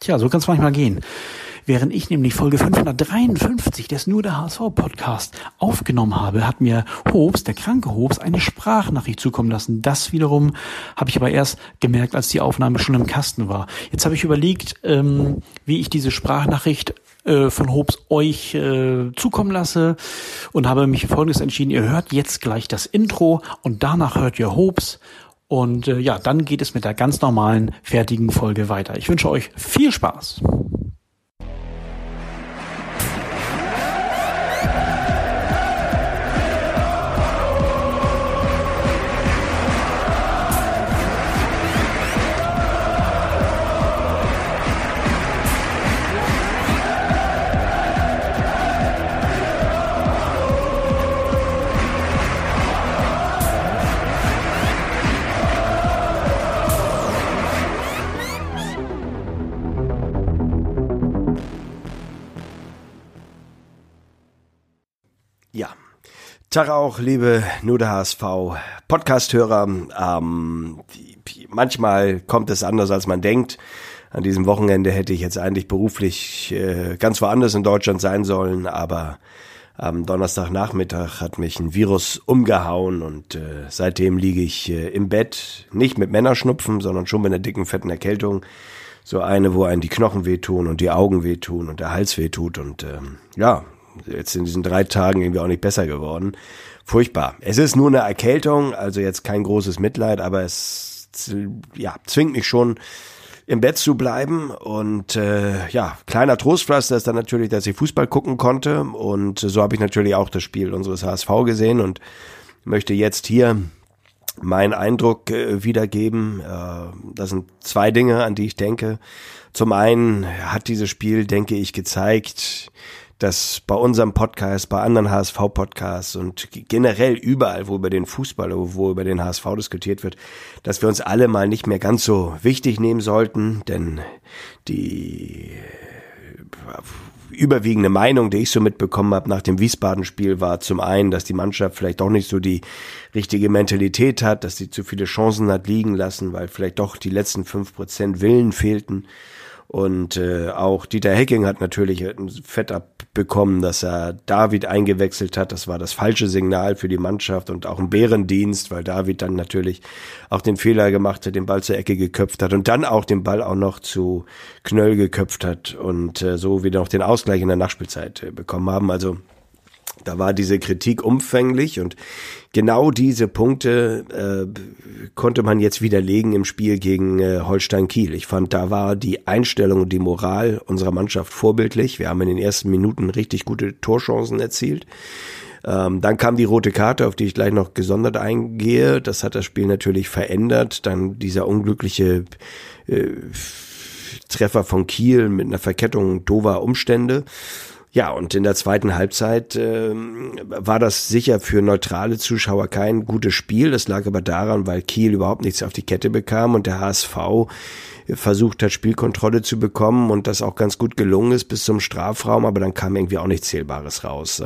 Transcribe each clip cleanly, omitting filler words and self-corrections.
Tja, so kann es manchmal gehen. Während ich nämlich Folge 553 des Nur der HSV-Podcast aufgenommen habe, hat mir Hobbs, der kranke Hobbs, eine Sprachnachricht zukommen lassen. Das wiederum habe ich aber erst gemerkt, als die Aufnahme schon im Kasten war. Jetzt habe ich überlegt, wie ich diese Sprachnachricht von Hobbs euch zukommen lasse und habe mich für Folgendes entschieden. Ihr hört jetzt gleich das Intro und danach hört ihr Hobbs. Und dann geht es mit der ganz normalen, fertigen Folge weiter. Ich wünsche euch viel Spaß. Ja, Tag auch, liebe Nur der HSV Podcast-Hörer. Manchmal kommt es anders, als man denkt. An diesem Wochenende hätte ich jetzt eigentlich beruflich ganz woanders in Deutschland sein sollen, aber am Donnerstagnachmittag hat mich ein Virus umgehauen und seitdem liege ich im Bett, nicht mit Männerschnupfen, sondern schon mit einer dicken, fetten Erkältung. So eine, wo einem die Knochen wehtun und die Augen wehtun und der Hals wehtut und jetzt in diesen 3 Tagen irgendwie auch nicht besser geworden. Furchtbar. Es ist nur eine Erkältung, also jetzt kein großes Mitleid, aber es zwingt mich schon im Bett zu bleiben und kleiner Trostpflaster ist dann natürlich, dass ich Fußball gucken konnte und so habe ich natürlich auch das Spiel unseres HSV gesehen und möchte jetzt hier meinen Eindruck wiedergeben. Das sind 2 Dinge, an die ich denke. Zum einen hat dieses Spiel, denke ich, gezeigt, dass bei unserem Podcast, bei anderen HSV-Podcasts und generell überall, wo über den Fußball oder wo über den HSV diskutiert wird, dass wir uns alle mal nicht mehr ganz so wichtig nehmen sollten, denn die überwiegende Meinung, die ich so mitbekommen habe nach dem Wiesbaden-Spiel, war zum einen, dass die Mannschaft vielleicht doch nicht so die richtige Mentalität hat, dass sie zu viele Chancen hat liegen lassen, weil vielleicht doch die letzten 5% Willen fehlten. Und auch Dieter Hecking hat natürlich ein Fett abbekommen, dass er David eingewechselt hat. Das war das falsche Signal für die Mannschaft und auch ein Bärendienst, weil David dann natürlich auch den Fehler gemacht hat, den Ball zur Ecke geköpft hat und dann auch den Ball auch noch zu Knöll geköpft hat und so wieder noch den Ausgleich in der Nachspielzeit bekommen haben. Also da war diese Kritik umfänglich und genau diese Punkte konnte man jetzt widerlegen im Spiel gegen Holstein Kiel. Ich fand, da war die Einstellung und die Moral unserer Mannschaft vorbildlich. Wir haben in den ersten Minuten richtig gute Torchancen erzielt. Dann kam die rote Karte, auf die ich gleich noch gesondert eingehe. Das hat das Spiel natürlich verändert. Dann dieser unglückliche Treffer von Kiel mit einer Verkettung doofer Umstände. Ja, und in der zweiten Halbzeit war das sicher für neutrale Zuschauer kein gutes Spiel. Das lag aber daran, weil Kiel überhaupt nichts auf die Kette bekam und der HSV versucht hat, Spielkontrolle zu bekommen und das auch ganz gut gelungen ist bis zum Strafraum, aber dann kam irgendwie auch nichts Zählbares raus.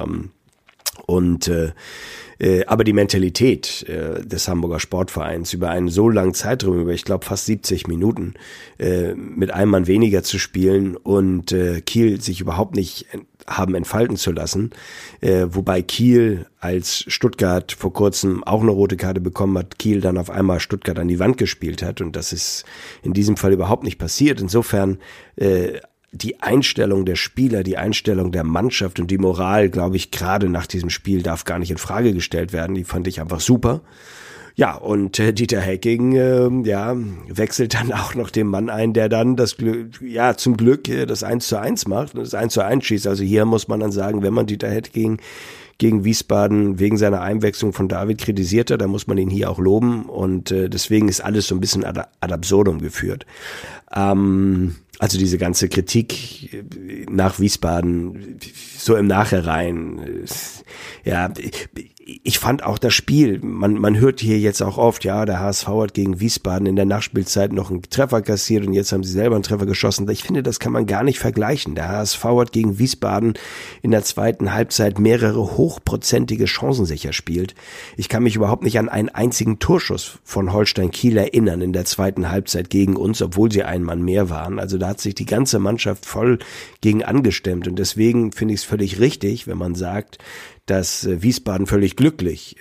Aber die Mentalität des Hamburger Sportvereins über einen so langen Zeitraum, über ich glaube fast 70 Minuten, mit einem Mann weniger zu spielen und Kiel sich überhaupt nicht haben entfalten zu lassen, wobei Kiel, als Stuttgart vor kurzem auch eine rote Karte bekommen hat, Kiel dann auf einmal Stuttgart an die Wand gespielt hat und das ist in diesem Fall überhaupt nicht passiert. Insofern die Einstellung der Spieler, die Einstellung der Mannschaft und die Moral, glaube ich, gerade nach diesem Spiel darf gar nicht in Frage gestellt werden. Die fand ich einfach super. Ja, und Dieter Hecking, wechselt dann auch noch den Mann ein, der dann zum Glück das 1:1 macht und das 1:1 schießt. Also hier muss man dann sagen, wenn man Dieter Hecking gegen Wiesbaden wegen seiner Einwechslung von David kritisiert hat, dann muss man ihn hier auch loben und deswegen ist alles so ein bisschen ad absurdum geführt. Also diese ganze Kritik nach Wiesbaden, so im Nachhinein, ich fand auch das Spiel, man hört hier jetzt auch oft, ja, der HSV hat gegen Wiesbaden in der Nachspielzeit noch einen Treffer kassiert und jetzt haben sie selber einen Treffer geschossen. Ich finde, das kann man gar nicht vergleichen. Der HSV hat gegen Wiesbaden in der zweiten Halbzeit mehrere hochprozentige Chancen sicher spielt. Ich kann mich überhaupt nicht an einen einzigen Torschuss von Holstein Kiel erinnern in der zweiten Halbzeit gegen uns, obwohl sie ein Mann mehr waren. Also da hat sich die ganze Mannschaft voll gegen angestemmt und deswegen finde ich es völlig richtig, wenn man sagt, dass Wiesbaden völlig glücklich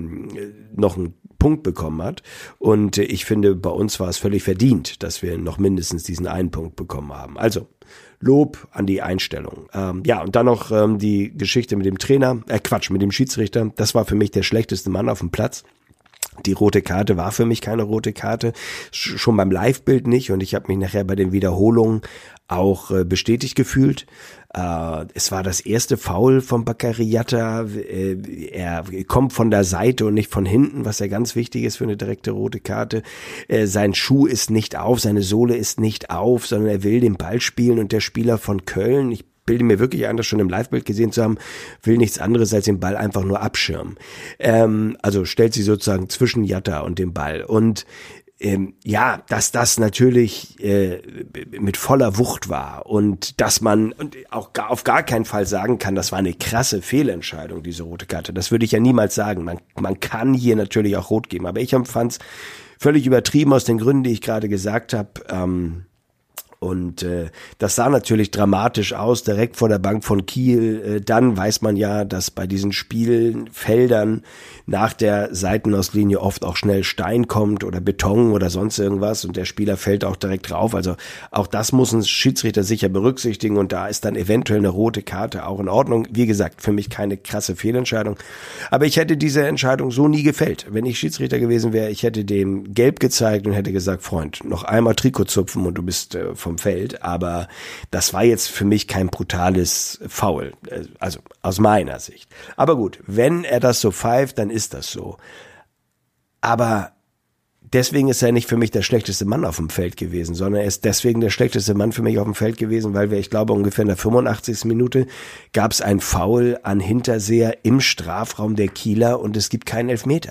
noch einen Punkt bekommen hat. Und ich finde, bei uns war es völlig verdient, dass wir noch mindestens diesen einen Punkt bekommen haben. Also Lob an die Einstellung. Ja, und dann noch die Geschichte mit dem Trainer, mit dem Schiedsrichter. Das war für mich der schlechteste Mann auf dem Platz. Die rote Karte war für mich keine rote Karte, schon beim Live-Bild nicht und ich habe mich nachher bei den Wiederholungen auch bestätigt gefühlt. Es war das erste Foul von Bakary-Jatta. Er kommt von der Seite und nicht von hinten, was ja ganz wichtig ist für eine direkte rote Karte. Sein Schuh ist nicht auf, seine Sohle ist nicht auf, sondern er will den Ball spielen und der Spieler von Köln, ich bilde mir wirklich ein, das schon im Live-Bild gesehen zu haben, will nichts anderes als den Ball einfach nur abschirmen. Also stellt sie sozusagen zwischen Jatta und dem Ball. Und ja, dass das natürlich mit voller Wucht war und dass man auch auf gar keinen Fall sagen kann, das war eine krasse Fehlentscheidung, diese rote Karte. Das würde ich ja niemals sagen. Man kann hier natürlich auch rot geben, aber ich empfand es völlig übertrieben aus den Gründen, die ich gerade gesagt habe. Und das sah natürlich dramatisch aus, direkt vor der Bank von Kiel. Dann weiß man ja, dass bei diesen Spielfeldern nach der Seitenauslinie oft auch schnell Stein kommt oder Beton oder sonst irgendwas und der Spieler fällt auch direkt drauf. Also auch das muss ein Schiedsrichter sicher berücksichtigen und da ist dann eventuell eine rote Karte auch in Ordnung. Wie gesagt, für mich keine krasse Fehlentscheidung. Aber ich hätte diese Entscheidung so nie gefällt. Wenn ich Schiedsrichter gewesen wäre, ich hätte dem gelb gezeigt und hätte gesagt, Freund, noch einmal Trikot zupfen und du bist vom Feld, aber das war jetzt für mich kein brutales Foul, also aus meiner Sicht. Aber gut, wenn er das so pfeift, dann ist das so. Aber deswegen ist er nicht für mich der schlechteste Mann auf dem Feld gewesen, sondern er ist deswegen der schlechteste Mann für mich auf dem Feld gewesen, weil ich glaube, ungefähr in der 85. Minute gab es ein Foul an Hinterseher im Strafraum der Kieler und es gibt keinen Elfmeter.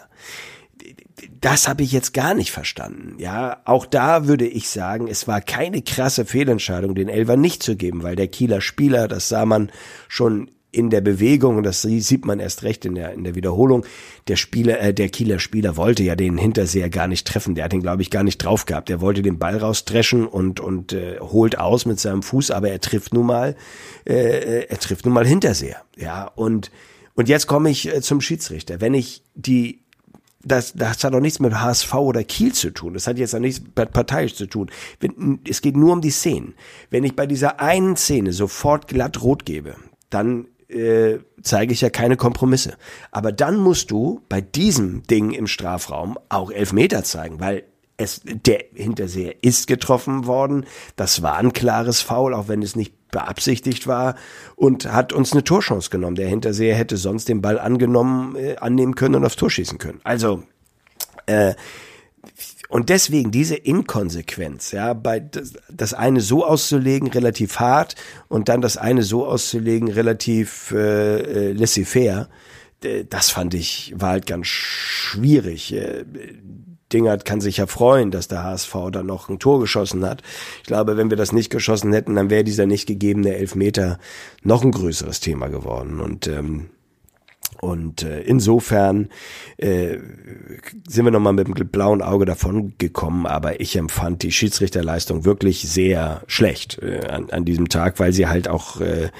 Das habe ich jetzt gar nicht verstanden. Ja, auch da würde ich sagen, es war keine krasse Fehlentscheidung, den Elfer nicht zu geben, weil der Kieler Spieler, das sah man schon in der Bewegung und das sieht man erst recht in der Wiederholung. Der Kieler Spieler wollte ja den Hinterseher gar nicht treffen. Der hat ihn, glaube ich, gar nicht drauf gehabt. Er wollte den Ball rausdreschen und holt aus mit seinem Fuß, aber er trifft nun mal Hinterseher. Ja, und jetzt komme ich zum Schiedsrichter. Wenn ich das hat doch nichts mit HSV oder Kiel zu tun. Das hat jetzt auch nichts mit parteiisch zu tun. Es geht nur um die Szenen. Wenn ich bei dieser einen Szene sofort glatt rot gebe, dann zeige ich ja keine Kompromisse. Aber dann musst du bei diesem Ding im Strafraum auch Elfmeter zeigen, weil der Hinterseher ist getroffen worden. Das war ein klares Foul, auch wenn es nicht beabsichtigt war und hat uns eine Torchance genommen. Der Hinterseher hätte sonst den Ball annehmen können und aufs Tor schießen können. Also und deswegen diese Inkonsequenz, ja, bei das eine so auszulegen relativ hart und dann das eine so auszulegen relativ laissez-faire, das fand ich war halt ganz schwierig. Dingert kann sich ja freuen, dass der HSV dann noch ein Tor geschossen hat. Ich glaube, wenn wir das nicht geschossen hätten, dann wäre dieser nicht gegebene Elfmeter noch ein größeres Thema geworden. Und insofern sind wir nochmal mit dem blauen Auge davon gekommen, aber ich empfand die Schiedsrichterleistung wirklich sehr schlecht an diesem Tag, weil sie halt auch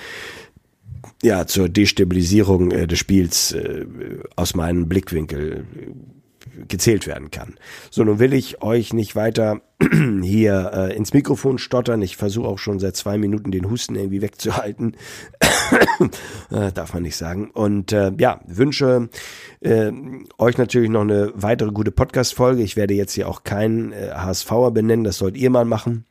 zur Destabilisierung des Spiels aus meinem Blickwinkel gezählt werden kann. So, nun will ich euch nicht weiter hier ins Mikrofon stottern. Ich versuche auch schon seit 2 Minuten den Husten irgendwie wegzuhalten. Darf man nicht sagen. Und wünsche euch natürlich noch eine weitere gute Podcast-Folge. Ich werde jetzt hier auch keinen HSVer benennen. Das sollt ihr mal machen.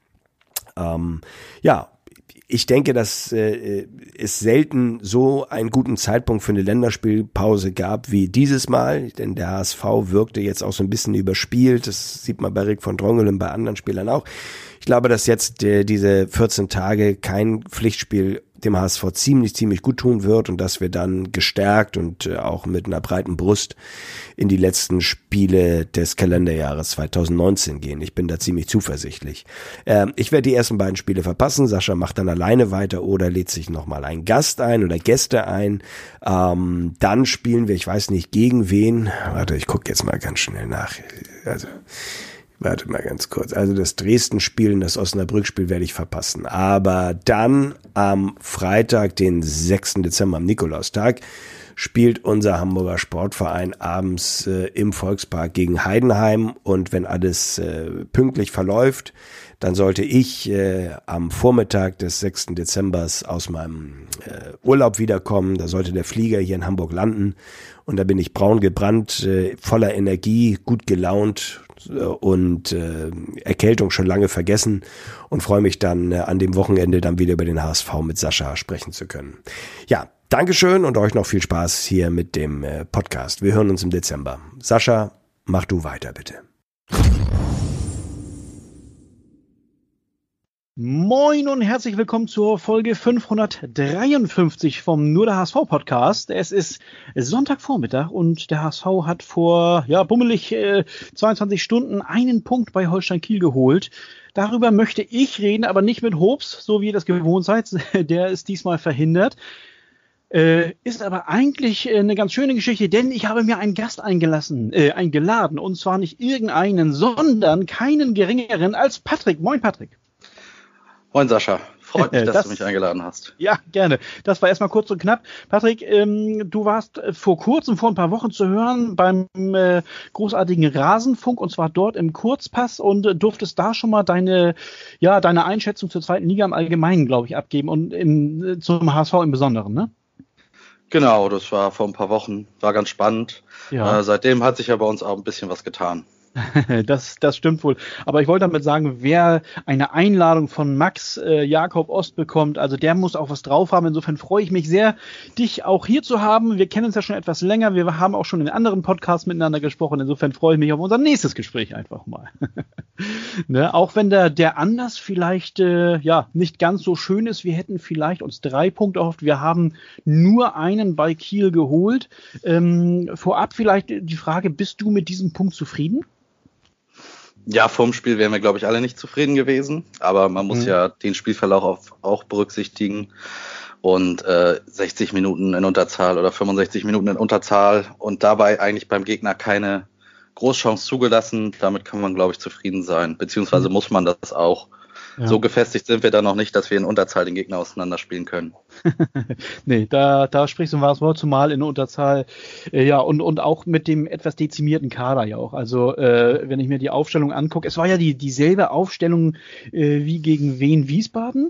Ich denke, dass es selten so einen guten Zeitpunkt für eine Länderspielpause gab wie dieses Mal, denn der HSV wirkte jetzt auch so ein bisschen überspielt. Das sieht man bei Rick von Drongelen und bei anderen Spielern auch. Ich glaube, dass jetzt diese 14 Tage kein Pflichtspiel dem HSV ziemlich gut tun wird und dass wir dann gestärkt und auch mit einer breiten Brust in die letzten Spiele des Kalenderjahres 2019 gehen. Ich bin da ziemlich zuversichtlich. Ich werde die ersten beiden Spiele verpassen. Sascha macht dann alleine weiter oder lädt sich nochmal einen Gast ein oder Gäste ein. Dann spielen wir, ich weiß nicht gegen wen. Warte, ich gucke jetzt mal ganz schnell nach. Also, warte mal ganz kurz. Also das Dresden-Spiel und das Osnabrück-Spiel werde ich verpassen. Aber dann am Freitag, den 6. Dezember, am Nikolaustag, spielt unser Hamburger Sportverein abends im Volkspark gegen Heidenheim. Und wenn alles pünktlich verläuft, dann sollte ich am Vormittag des 6. Dezembers aus meinem Urlaub wiederkommen. Da sollte der Flieger hier in Hamburg landen. Und da bin ich braun gebrannt, voller Energie, gut gelaunt und Erkältung schon lange vergessen und freue mich dann an dem Wochenende dann wieder über den HSV mit Sascha sprechen zu können. Ja, Dankeschön und euch noch viel Spaß hier mit dem Podcast. Wir hören uns im Dezember. Sascha, mach du weiter, bitte. Moin und herzlich willkommen zur Folge 553 vom Nur der HSV Podcast. Es ist Sonntagvormittag und der HSV hat vor bummelig 22 Stunden einen Punkt bei Holstein Kiel geholt. Darüber möchte ich reden, aber nicht mit Hobbs, so wie ihr das gewohnt seid. Der ist diesmal verhindert. Ist aber eigentlich eine ganz schöne Geschichte, denn ich habe mir einen Gast eingeladen. Und zwar nicht irgendeinen, sondern keinen geringeren als Patrick. Moin Patrick. Moin Sascha, freut mich, dass du mich eingeladen hast. Ja, gerne. Das war erstmal kurz und knapp. Patrick, du warst vor ein paar Wochen zu hören beim großartigen Rasenfunk und zwar dort im Kurzpass und durftest da schon mal deine Einschätzung zur zweiten Liga im Allgemeinen, glaube ich, abgeben und zum HSV im Besonderen, ne? Genau, das war vor ein paar Wochen, war ganz spannend. Ja. Seitdem hat sich ja bei uns auch ein bisschen was getan. Das stimmt wohl. Aber ich wollte damit sagen, wer eine Einladung von Max Jakob Ost bekommt, also der muss auch was drauf haben. Insofern freue ich mich sehr, dich auch hier zu haben. Wir kennen uns ja schon etwas länger. Wir haben auch schon in anderen Podcasts miteinander gesprochen. Insofern freue ich mich auf unser nächstes Gespräch einfach mal. Ne? Auch wenn der Anlass vielleicht nicht ganz so schön ist. Wir hätten vielleicht uns 3 Punkte erhofft. Wir haben nur einen bei Kiel geholt. Vorab vielleicht die Frage, bist du mit diesem Punkt zufrieden? Ja, vorm Spiel wären wir, glaube ich, alle nicht zufrieden gewesen. Aber man muss ja den Spielverlauf auch berücksichtigen. Und 60 Minuten in Unterzahl oder 65 Minuten in Unterzahl und dabei eigentlich beim Gegner keine Großchance zugelassen. Damit kann man, glaube ich, zufrieden sein. Beziehungsweise muss man das auch. Ja. So gefestigt sind wir da noch nicht, dass wir in Unterzahl den Gegner auseinanderspielen können. Nee, da sprichst du ein wahres Wort, zumal in Unterzahl, und auch mit dem etwas dezimierten Kader ja auch. Also, wenn ich mir die Aufstellung angucke, es war ja dieselbe Aufstellung wie gegen Wien Wiesbaden.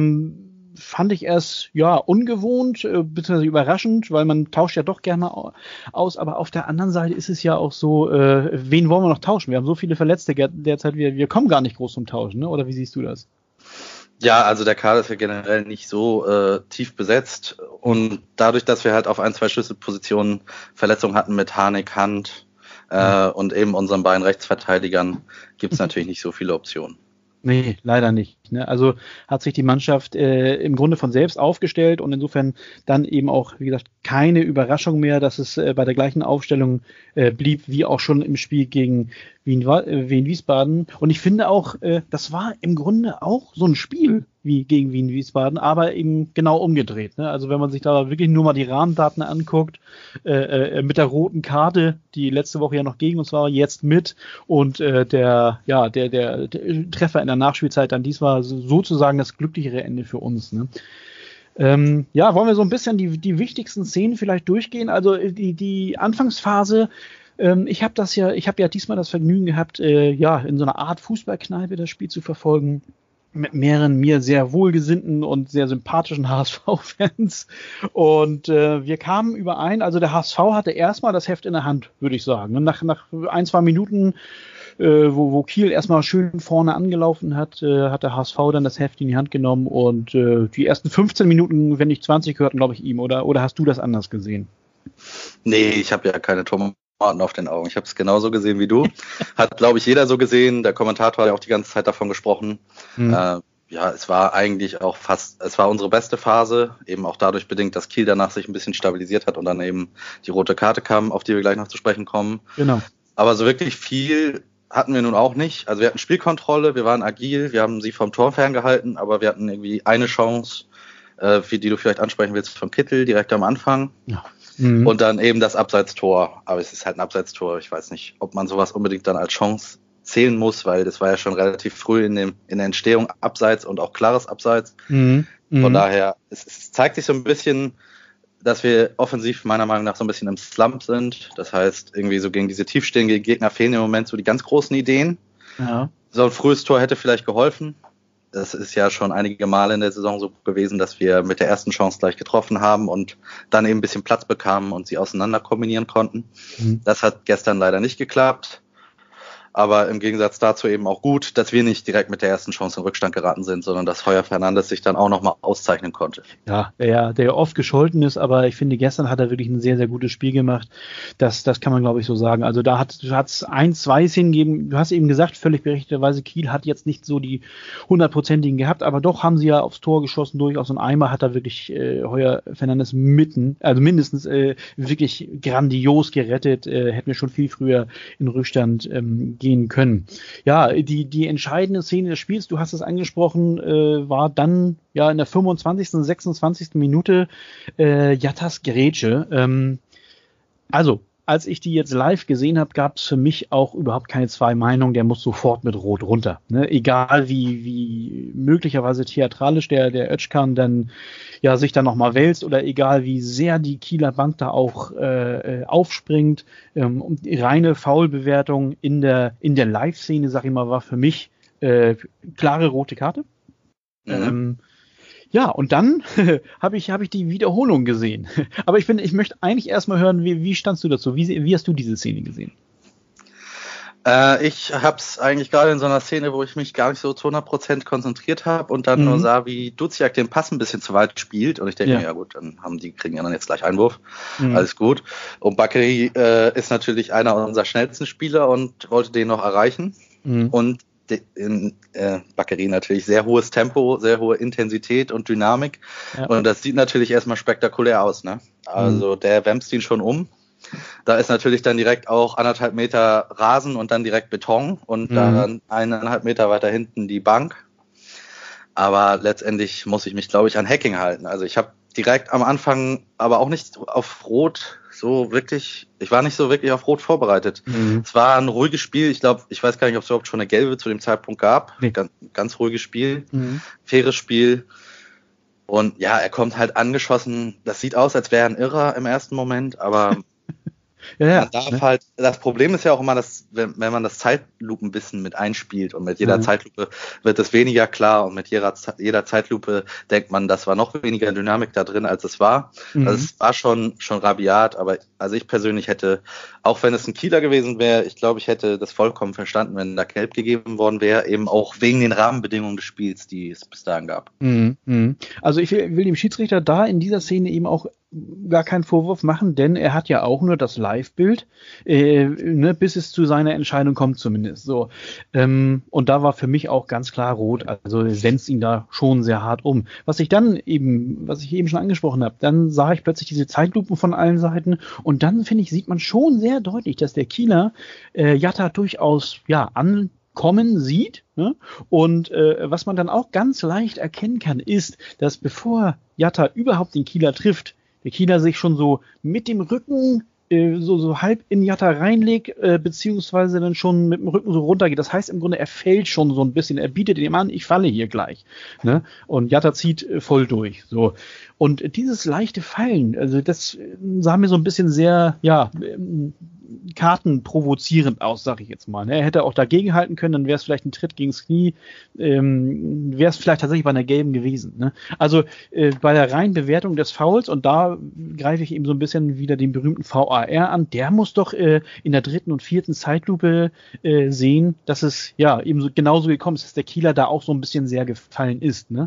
Fand ich erst ungewohnt, beziehungsweise überraschend, weil man tauscht ja doch gerne mal aus, aber auf der anderen Seite ist es ja auch so, wen wollen wir noch tauschen? Wir haben so viele Verletzte derzeit, wir kommen gar nicht groß zum Tauschen, ne? Oder wie siehst du das? Ja, also der Kader ist ja generell nicht so tief besetzt und dadurch, dass wir halt auf 1, 2 Schlüsselpositionen Verletzungen hatten mit Harnik, Hand und eben unseren beiden Rechtsverteidigern, gibt's natürlich nicht so viele Optionen. Nee, leider nicht. Ne? Also hat sich die Mannschaft im Grunde von selbst aufgestellt und insofern dann eben auch, wie gesagt, keine Überraschung mehr, dass es bei der gleichen Aufstellung blieb, wie auch schon im Spiel gegen Wien Wiesbaden. Und ich finde auch, das war im Grunde auch so ein Spiel wie gegen Wien Wiesbaden, aber eben genau umgedreht. Ne? Also wenn man sich da wirklich nur mal die Rahmendaten anguckt, mit der roten Karte, die letzte Woche ja noch gegen uns war, jetzt mit und der Treffer in der Nachspielzeit dann diesmal sozusagen das glücklichere Ende für uns. Ne? Wollen wir so ein bisschen die wichtigsten Szenen vielleicht durchgehen? Also die Anfangsphase. Ich habe ja diesmal das Vergnügen gehabt, in so einer Art Fußballkneipe das Spiel zu verfolgen. Mit mehreren mir sehr wohlgesinnten und sehr sympathischen HSV-Fans. Und wir kamen überein, also der HSV hatte erstmal das Heft in der Hand, würde ich sagen. Nach 1, 2 Minuten, wo Kiel erstmal schön vorne angelaufen hat, hat der HSV dann das Heft in die Hand genommen. Und die ersten 15 Minuten, wenn nicht 20, gehörten, glaube ich, ihm. Oder hast du das anders gesehen? Nee, ich habe ja keine Tomaten auf den Augen. Ich habe es genauso gesehen wie du. Hat, glaube ich, jeder so gesehen. Der Kommentator hat ja auch die ganze Zeit davon gesprochen. Wir ja, es war eigentlich auch es war unsere beste Phase, eben auch dadurch bedingt, dass Kiel danach sich ein bisschen stabilisiert hat und dann eben die rote Karte kam, auf die wir gleich noch zu sprechen kommen. Genau. Aber so wirklich viel hatten wir nun auch nicht. Also wir hatten Spielkontrolle, wir waren agil, wir haben sie vom Tor ferngehalten, aber wir hatten irgendwie eine Chance, für die du vielleicht ansprechen willst, von Kittel direkt am Anfang. Ja. Mhm. Und dann eben das Abseitstor. Aber es ist halt ein Abseitstor. Ich weiß nicht, ob man sowas unbedingt dann als Chance zählen muss, weil das war ja schon relativ früh in der Entstehung Abseits und auch klares Abseits. Mhm. Von daher, es zeigt sich so ein bisschen, dass wir offensiv meiner Meinung nach so ein bisschen im Slump sind. Das heißt, irgendwie so gegen diese tiefstehenden Gegner fehlen im Moment so die ganz großen Ideen. Ja. So ein frühes Tor hätte vielleicht geholfen. Das ist ja schon einige Male in der Saison so gewesen, dass wir mit der ersten Chance gleich getroffen haben und dann eben ein bisschen Platz bekamen und sie auseinander kombinieren konnten. Mhm. Das hat gestern leider nicht geklappt. Aber im Gegensatz dazu eben auch gut, dass wir nicht direkt mit der ersten Chance in Rückstand geraten sind, sondern dass Heuer Fernandes sich dann auch nochmal auszeichnen konnte. Ja, der oft gescholten ist, aber ich finde, gestern hat er wirklich ein sehr, sehr gutes Spiel gemacht. Das kann man, glaube ich, so sagen. Also da hat es 1-2 hingegeben. Du hast eben gesagt, völlig berechtigterweise, Kiel hat jetzt nicht so die 100%igen gehabt, aber doch haben sie ja aufs Tor geschossen durchaus. Und einmal hat er wirklich Heuer Fernandes mindestens wirklich grandios gerettet. Hätten wir schon viel früher in Rückstand gehen können. Ja, die entscheidende Szene des Spiels, du hast es angesprochen, war dann ja in der 25., 26. Minute Jattas Grätsche. Also, als ich die jetzt live gesehen habe, gab es für mich auch überhaupt keine zwei Meinungen, der muss sofort mit Rot runter. Ne? Egal wie möglicherweise theatralisch der Özcan dann ja sich dann nochmal wälzt oder egal wie sehr die Kieler Bank da auch aufspringt. Und die reine Foulbewertung in der Live-Szene, sag ich mal, war für mich klare rote Karte. Mhm. Ja, und dann habe ich die Wiederholung gesehen. Aber ich möchte eigentlich erstmal hören, wie standst du dazu? Wie hast du diese Szene gesehen? Ich habe es eigentlich gerade in so einer Szene, wo ich mich gar nicht so zu 100% konzentriert habe und dann nur sah, wie Duziak den Pass ein bisschen zu weit spielt. Und ich denke mir, ja gut, dann kriegen ja dann jetzt gleich Einwurf. Alles gut. Und Bakary ist natürlich einer unserer schnellsten Spieler und wollte den noch erreichen. Und Bakary natürlich sehr hohes Tempo, sehr hohe Intensität und Dynamik. Ja. Und das sieht natürlich erstmal spektakulär aus, ne? Also der wämst ihn schon um. Da ist natürlich dann direkt auch 1,5 Meter Rasen und dann direkt Beton und dann 1,5 Meter weiter hinten die Bank. Aber letztendlich muss ich mich, glaube ich, an Hacking halten. Also ich habe direkt am Anfang aber auch nicht auf Rot ich war nicht so wirklich auf Rot vorbereitet. Es war ein ruhiges Spiel. Ich weiß gar nicht, ob es überhaupt schon eine gelbe zu dem Zeitpunkt gab. Nee. Ganz ruhiges Spiel, faires Spiel. Und ja, er kommt halt angeschossen. Das sieht aus, als wäre er ein Irrer im ersten Moment, aber man darf halt, das Problem ist ja auch immer, dass wenn man das Zeitlupenwissen mit einspielt und mit jeder Zeitlupe wird es weniger klar und mit jeder Zeitlupe denkt man, das war noch weniger Dynamik da drin, als es war. Also es war schon rabiat, aber also ich persönlich hätte, auch wenn es ein Kieler gewesen wäre, ich glaube, ich hätte das vollkommen verstanden, wenn da gelb gegeben worden wäre, eben auch wegen den Rahmenbedingungen des Spiels, die es bis dahin gab. Also ich will dem Schiedsrichter da in dieser Szene eben auch gar keinen Vorwurf machen, denn er hat ja auch nur das Live-Bild, bis es zu seiner Entscheidung kommt zumindest. So, und da war für mich auch ganz klar rot, also senzt ihn da schon sehr hart um. Was ich eben schon angesprochen habe, dann sah ich plötzlich diese Zeitlupen von allen Seiten und dann, finde ich, sieht man schon sehr deutlich, dass der Kieler Jatta durchaus ankommen sieht, ne? Und was man dann auch ganz leicht erkennen kann, ist, dass bevor Jatta überhaupt den Kieler trifft, der Kieler sich schon so mit dem Rücken so halb in Jatta reinlegt, beziehungsweise dann schon mit dem Rücken so runtergeht. Das heißt im Grunde, er fällt schon so ein bisschen, er bietet ihm an, ich falle hier gleich. Ne? Und Jatta zieht voll durch. So. Und dieses leichte Fallen, also das sah mir so ein bisschen sehr, kartenprovozierend aus, sag ich jetzt mal. Er hätte auch dagegen halten können, dann wäre es vielleicht ein Tritt gegens Knie, wäre es vielleicht tatsächlich bei einer gelben gewesen. Ne? Also bei der reinen Bewertung des Fouls, und da greife ich eben so ein bisschen wieder den berühmten VAR an, der muss doch in der 3. und 4. Zeitlupe sehen, dass es eben so genauso gekommen ist, dass der Kieler da auch so ein bisschen sehr gefallen ist. Ne?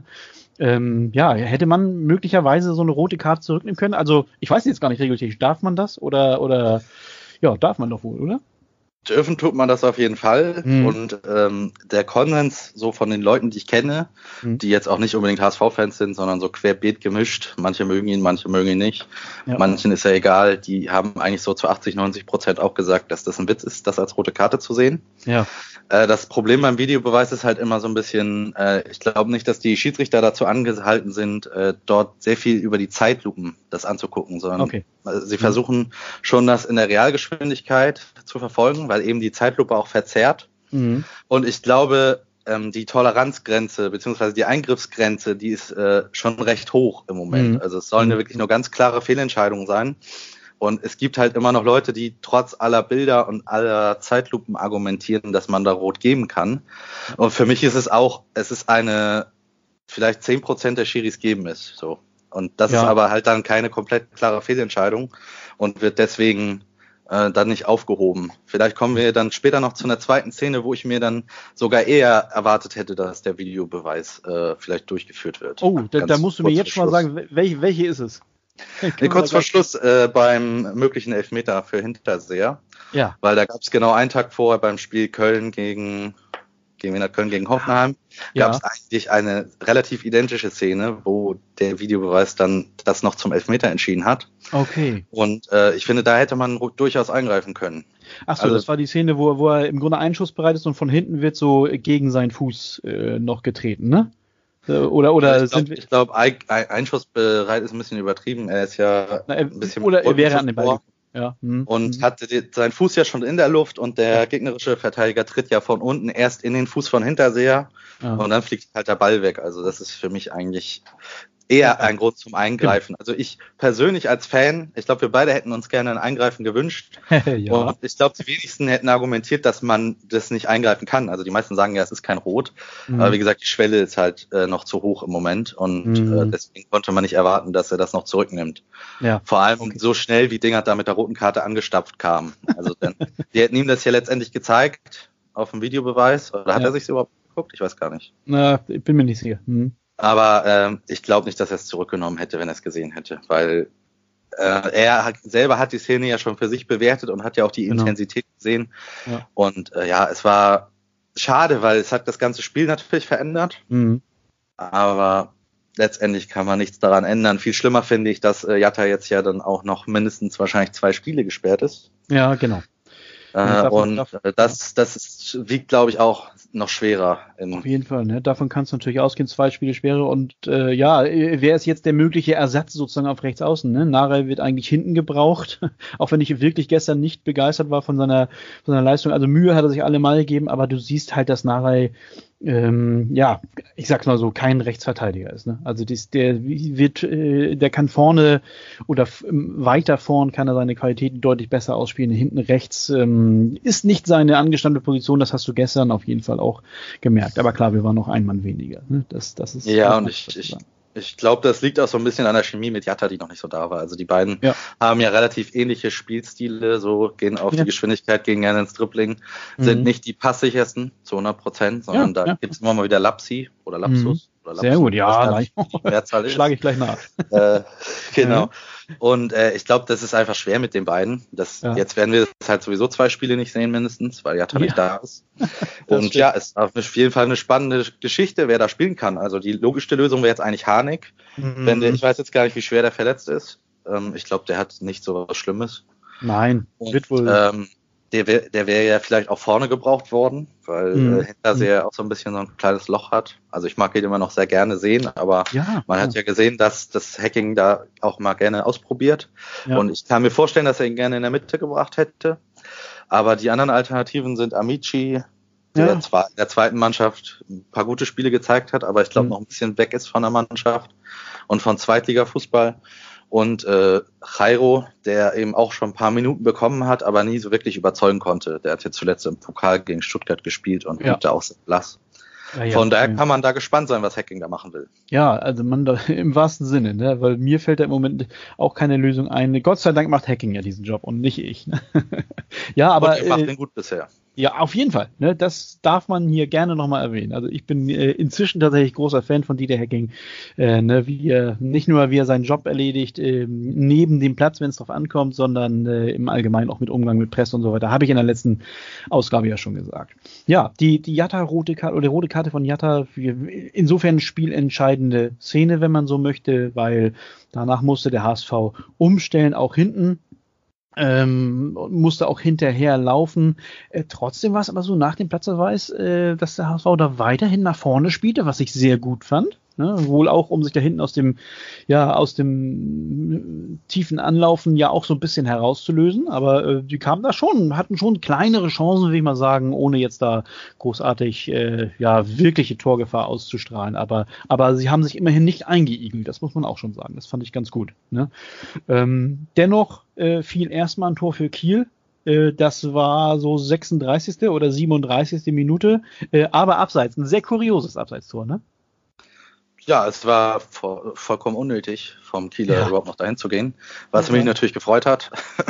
Hätte man möglicherweise so eine rote Karte zurücknehmen können. Also ich weiß jetzt gar nicht regeltechnisch, darf man das oder darf man doch wohl, oder? Dürfen tut man das auf jeden Fall. Und der Konsens so von den Leuten, die ich kenne, die jetzt auch nicht unbedingt HSV-Fans sind, sondern so querbeet gemischt. Manche mögen ihn, manche mögen ihn nicht. Ja. Manchen ist ja egal. Die haben eigentlich so zu 80-90% auch gesagt, dass das ein Witz ist, das als rote Karte zu sehen. Ja. Das Problem beim Videobeweis ist halt immer so ein bisschen, ich glaube nicht, dass die Schiedsrichter dazu angehalten sind, dort sehr viel über die Zeitlupen das anzugucken, sondern sie versuchen schon das in der Realgeschwindigkeit zu verfolgen, weil eben die Zeitlupe auch verzerrt. Und ich glaube, die Toleranzgrenze beziehungsweise die Eingriffsgrenze, die ist schon recht hoch im Moment. Also es sollen wirklich nur ganz klare Fehlentscheidungen sein. Und es gibt halt immer noch Leute, die trotz aller Bilder und aller Zeitlupen argumentieren, dass man da rot geben kann. Und für mich ist es ist eine, vielleicht 10% der Schiris geben es, so. Und das ist aber halt dann keine komplett klare Fehlentscheidung und wird deswegen dann nicht aufgehoben. Vielleicht kommen wir dann später noch zu einer zweiten Szene, wo ich mir dann sogar eher erwartet hätte, dass der Videobeweis vielleicht durchgeführt wird. Oh, da musst du mir jetzt schon mal sagen, welche ist es? Kurz vor Schluss beim möglichen Elfmeter für Hinterseher. Ja. Weil da gab es genau einen Tag vorher beim Spiel Köln gegen Hoffenheim, gab es eigentlich eine relativ identische Szene, wo der Videobeweis dann das noch zum Elfmeter entschieden hat. Okay. Und ich finde, da hätte man durchaus eingreifen können. Ach so, also, das war die Szene, wo er im Grunde einschussbereit ist und von hinten wird so gegen seinen Fuß noch getreten, ne? Ich glaube, einschussbereit ist ein bisschen übertrieben. Er ist ja ein bisschen. Oder er wäre an den Ball. Ja. Und hatte seinen Fuß ja schon in der Luft und der gegnerische Verteidiger tritt ja von unten erst in den Fuß von Hinterseher und dann fliegt halt der Ball weg. Also das ist für mich eigentlich eher ein Grund zum Eingreifen. Also ich persönlich als Fan, ich glaube, wir beide hätten uns gerne ein Eingreifen gewünscht. Und ich glaube, die wenigsten hätten argumentiert, dass man das nicht eingreifen kann. Also die meisten sagen ja, es ist kein Rot. Aber wie gesagt, die Schwelle ist halt noch zu hoch im Moment. Und deswegen konnte man nicht erwarten, dass er das noch zurücknimmt. Ja. Vor allem so schnell, wie Dingert da mit der roten Karte angestapft kam. Also die hätten ihm das ja letztendlich gezeigt auf dem Videobeweis. Oder hat er sich überhaupt geguckt? Ich weiß gar nicht. Na, ich bin mir nicht sicher. Aber ich glaube nicht, dass er es zurückgenommen hätte, wenn er es gesehen hätte, weil er selber hat die Szene ja schon für sich bewertet und hat ja auch die Intensität gesehen. Ja. Und es war schade, weil es hat das ganze Spiel natürlich verändert. Aber letztendlich kann man nichts daran ändern. Viel schlimmer finde ich, dass Jatta jetzt ja dann auch noch mindestens wahrscheinlich 2 Spiele gesperrt ist. Ja, genau. Das wiegt, glaube ich, auch noch schwerer. Auf jeden Fall, ne? Davon kannst du natürlich ausgehen, 2 Spiele Sperre und wer ist jetzt der mögliche Ersatz sozusagen auf rechts außen? Ne? Narey wird eigentlich hinten gebraucht, auch wenn ich wirklich gestern nicht begeistert war von seiner Leistung. Also Mühe hat er sich allemal gegeben, aber du siehst halt, dass Narey ich sag's mal so, kein Rechtsverteidiger ist. Ne? Also der kann vorne oder weiter vorn kann er seine Qualitäten deutlich besser ausspielen. Hinten rechts ist nicht seine angestammte Position, das hast du gestern auf jeden Fall auch gemerkt. Aber klar, wir waren noch ein Mann weniger. Ne? Das ist und ich glaube, das liegt auch so ein bisschen an der Chemie mit Jatta, die noch nicht so da war. Also die beiden haben ja relativ ähnliche Spielstile, so gehen auf die Geschwindigkeit, gehen gerne ins Dribbling, sind nicht die passsichersten zu 100%, sondern da gibt's immer mal wieder Lapsi oder Lapsus. Oder Lapsus. Sehr gut, schlage ich gleich nach. Genau. Und ich glaube, das ist einfach schwer mit den beiden. Jetzt werden wir halt sowieso 2 Spiele nicht sehen mindestens, weil Jatta nicht da ist. Und es ist auf jeden Fall eine spannende Geschichte, wer da spielen kann. Also die logischste Lösung wäre jetzt eigentlich Harnik. Ich weiß jetzt gar nicht, wie schwer der verletzt ist. Ich glaube, der hat nicht so was Schlimmes. Nein, wird wohl. Der wäre ja vielleicht auch vorne gebraucht worden, weil Hinterseher auch so ein bisschen so ein kleines Loch hat. Also ich mag ihn immer noch sehr gerne sehen, aber man hat ja gesehen, dass das Hacking da auch mal gerne ausprobiert. Ja. Und ich kann mir vorstellen, dass er ihn gerne in der Mitte gebracht hätte. Aber die anderen Alternativen sind Amici, der zwar in der zweiten Mannschaft ein paar gute Spiele gezeigt hat, aber ich glaube noch ein bisschen weg ist von der Mannschaft und von Zweitliga-Fußball. Und Jairo, der eben auch schon ein paar Minuten bekommen hat, aber nie so wirklich überzeugen konnte. Der hat jetzt zuletzt im Pokal gegen Stuttgart gespielt und blieb da auch sehr blass. Von daher kann man da gespannt sein, was Hacking da machen will. Ja, also im wahrsten Sinne, ne? Weil mir fällt da im Moment auch keine Lösung ein. Gott sei Dank macht Hacking ja diesen Job und nicht ich. Ne? Ja, aber und er macht den gut bisher. Ja, auf jeden Fall. Ne, das darf man hier gerne nochmal erwähnen. Also ich bin inzwischen tatsächlich großer Fan von Dieter Hecking. Nicht nur, wie er seinen Job erledigt, neben dem Platz, wenn es drauf ankommt, sondern im Allgemeinen auch mit Umgang mit Presse und so weiter. Habe ich in der letzten Ausgabe ja schon gesagt. Ja, die Jatta rote Karte von Jatta, insofern spielentscheidende Szene, wenn man so möchte, weil danach musste der HSV umstellen, auch hinten. Musste auch hinterher laufen. Trotzdem war es aber so nach dem Platzverweis, dass der HSV da weiterhin nach vorne spielte, was ich sehr gut fand. Ne? Wohl auch, um sich da hinten aus dem tiefen Anlaufen ja auch so ein bisschen herauszulösen. Aber die kamen da hatten schon kleinere Chancen, will ich mal sagen, ohne jetzt da großartig wirkliche Torgefahr auszustrahlen. Aber sie haben sich immerhin nicht eingeigelt, das muss man auch schon sagen. Das fand ich ganz gut. Ne? Dennoch fiel erstmal ein Tor für Kiel. Das war so 36. oder 37. Minute. Aber abseits, ein sehr kurioses Abseitstor, ne? Ja, es war vollkommen unnötig, vom Kieler überhaupt noch dahin zu gehen, was mich natürlich gefreut hat.